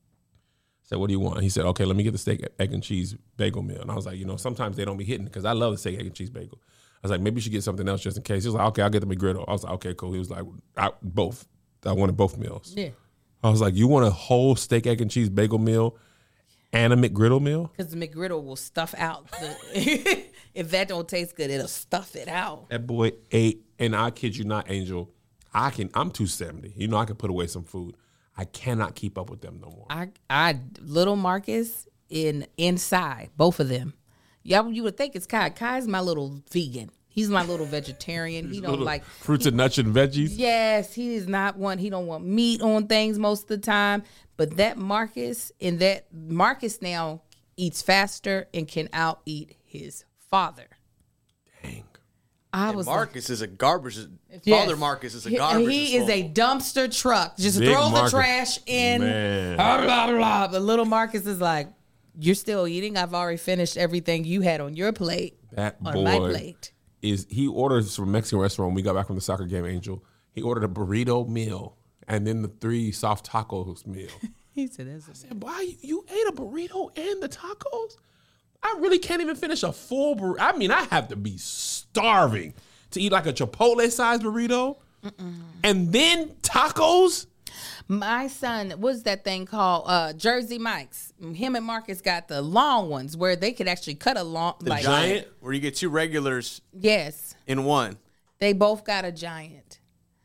S2: Said, what do you want? He said, okay, let me get the steak, egg, and cheese bagel meal. And I was like, you know, sometimes they don't be hitting because I love the steak, egg, and cheese bagel. I was like, maybe you should get something else just in case. He was like, okay, I'll get the McGriddle. I was like, okay, cool. He was like, I, both. I wanted both meals.
S4: Yeah.
S2: I was like, you want a whole steak, egg, and cheese bagel meal and a McGriddle meal?
S4: Because the McGriddle will stuff out. The, if that don't taste good, it'll stuff it out.
S2: That boy ate, and I kid you not, Angel, I can, I'm two seventy. You know, I can put away some food. I cannot keep up with them no more.
S4: I, I, little Marcus in inside, both of them. Yeah, you would think it's Kai. Kai's my little vegan. He's my little vegetarian. He don't
S2: Little
S4: like
S2: fruits
S4: he,
S2: and nuts and veggies.
S4: Yes, he is not one. He don't want meat on things most of the time. But that Marcus and that Marcus now eats faster and can out eat his father.
S2: Dang.
S4: I
S3: And
S4: was
S3: Marcus is a garbage.
S4: Yes.
S3: Father Marcus is a
S4: He-
S3: garbage.
S4: He is a dumpster truck. Just
S2: Big
S4: throw
S2: Marcus.
S4: the trash in.
S2: Man.
S4: Blah, blah, blah. But little Marcus is like, you're still eating? I've already finished everything you had on your plate.
S2: That
S4: on
S2: boy
S4: my plate.
S2: is, he orders from a Mexican restaurant when we got back from the soccer game, Angel. He ordered a burrito meal and then the three soft tacos meal.
S4: He said, that's
S2: I said, why, you, you ate a burrito and the tacos? I really can't even finish a full burrito. I mean, I have to be starving to eat like a Chipotle-sized burrito. Mm-mm. And then tacos?
S4: My son, what's that thing called? Uh, Jersey Mike's. Him and Marcus got the long ones where they could actually cut a long.
S3: The
S4: like,
S3: giant, where you get two regulars
S4: Yes.
S3: in one.
S4: They both got a giant.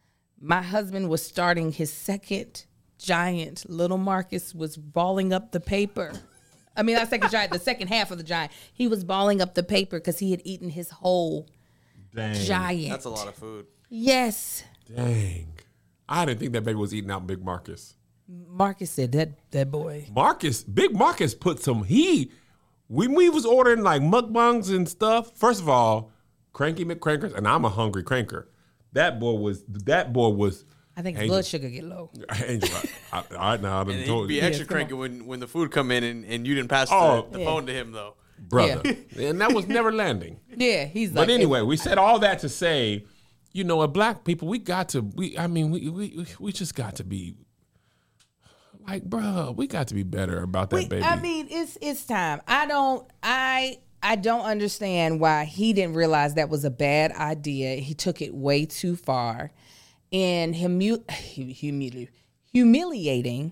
S4: My husband was starting his second giant. Little Marcus was balling up the paper. I mean, not second giant, the second half of the giant. He was balling up the paper because he had eaten his whole
S2: Dang.
S4: giant.
S3: That's a lot of food.
S4: Yes.
S2: Dang. I didn't think that baby was eating out Big Marcus.
S4: Marcus said that that boy.
S2: Marcus, Big Marcus put some, he, when we was ordering like mukbangs and stuff, first of all, Cranky McCrankers, and I'm a hungry cranker. That boy was, that boy was.
S4: I think his
S2: Angel,
S4: blood sugar get low.
S2: Angel, I, I, all right now, I done
S3: And
S2: told
S3: he'd be
S2: you.
S3: extra
S4: Yeah, come
S3: cranky when, when the food come in and, and you didn't pass
S2: Oh.
S3: the, the
S4: Yeah.
S3: phone to him, though.
S2: Brother. And that was never landing.
S4: Yeah, he's like.
S2: But anyway, we said all that to say, you know, as black people, we got to, we, I mean, we, we, we just got to be, Like, bro, we got to be better about that
S4: We-
S2: baby.
S4: I mean, it's it's time. I don't I I don't understand why he didn't realize that was a bad idea. He took it way too far. And humu- humili- humiliating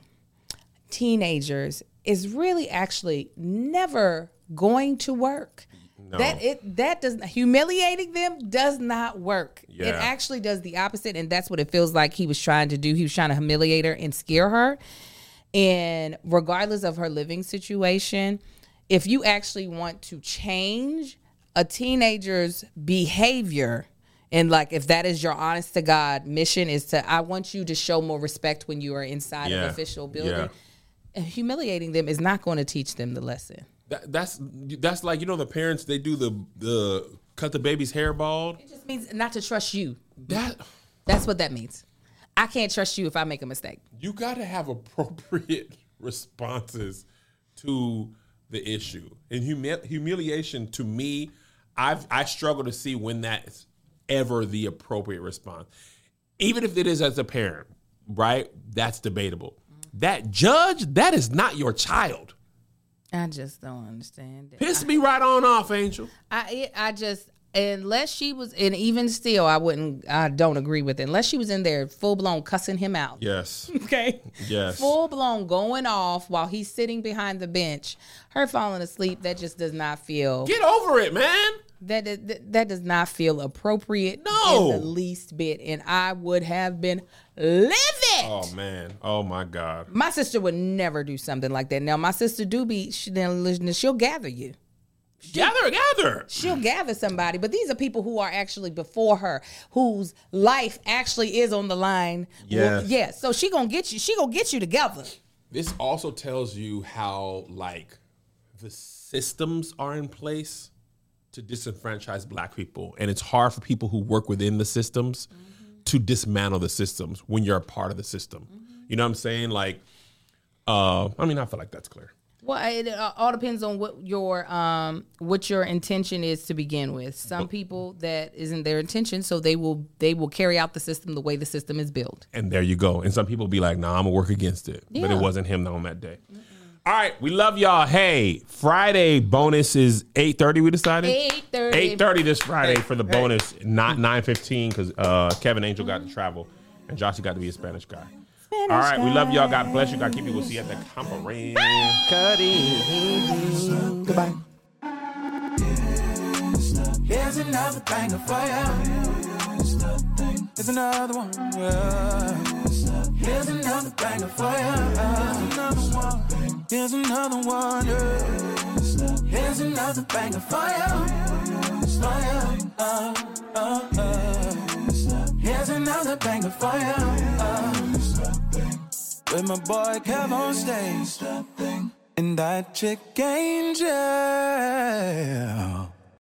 S4: teenagers is really actually never going to work.
S2: No.
S4: That it that does humiliating them does not work.
S2: Yeah.
S4: It actually does the opposite, and that's what it feels like he was trying to do. He was trying to humiliate her and scare her. And regardless of her living situation, if you actually want to change a teenager's behavior, and like if that is your honest to God mission, is to I want you to show more respect when you are inside
S2: Yeah.
S4: an official building.
S2: Yeah.
S4: And humiliating them is not going to teach them the lesson.
S2: That, that's that's like, you know, the parents, they do the the cut the baby's hair bald.
S4: It just means not to trust you.
S2: That
S4: That's what that means. I can't trust you if I make a mistake.
S2: You got to have appropriate responses to the issue. And humi- humiliation, to me, I've I struggle to see when that's ever the appropriate response. Even if it is as a parent, right? That's debatable. That judge, that is not your child.
S4: I just don't understand it.
S2: Piss me right on off, Angel.
S4: I it, I just unless she was, and even still, I wouldn't. I don't agree with it. Unless she was in there full blown cussing him out.
S2: Yes.
S4: Okay.
S2: Yes.
S4: Full blown going off while he's sitting behind the bench. Her falling asleep. That just does not feel.
S2: Get over it, man.
S4: That that, that does not feel appropriate.
S2: No.
S4: In the least bit. And I would have been livid.
S2: Oh man. Oh my God.
S4: My sister would never do something like that. Now my sister do be. She, she'll gather you.
S2: Gather, gather.
S4: She'll gather somebody, but these are people who are actually before her, whose life actually is on the line.
S2: Yes.
S4: Well, yeah. So she gonna get you. She gonna get you together.
S2: This also tells you how, like, the systems are in place to disenfranchise black people. And it's hard for people who work within the systems mm-hmm. to dismantle the systems when you're a part of the system. Mm-hmm. You know what I'm saying? Like, uh, I mean, I feel like that's clear.
S4: Well, it all depends on what your um what your intention is to begin with. Some people that isn't their intention, so they will they will carry out the system the way the system is built.
S2: And there you go. And some people be like, nah, I'm gonna work against it.
S4: Yeah.
S2: But it wasn't him on that day. Mm-mm. All right, we love y'all. Hey, Friday bonus is eight thirty, we decided?
S4: eight thirty.
S2: eight thirty this Friday for the bonus, not nine fifteen, because uh, Kevin Angel got to travel and Joshy got to be a Spanish guy.
S4: Spanish
S2: All right,
S4: guy.
S2: we love y'all. God bless you. God keep you. We'll see you at the conference.
S13: Goodbye. Here's another banger for you. Here's another one. Yeah. Here's another banger for you. Here's another one. Yeah. Here's another banger for you. For you. Uh, uh, uh. Here's another banger for you. Uh. With my boy Kev on stage. And that chick Angel.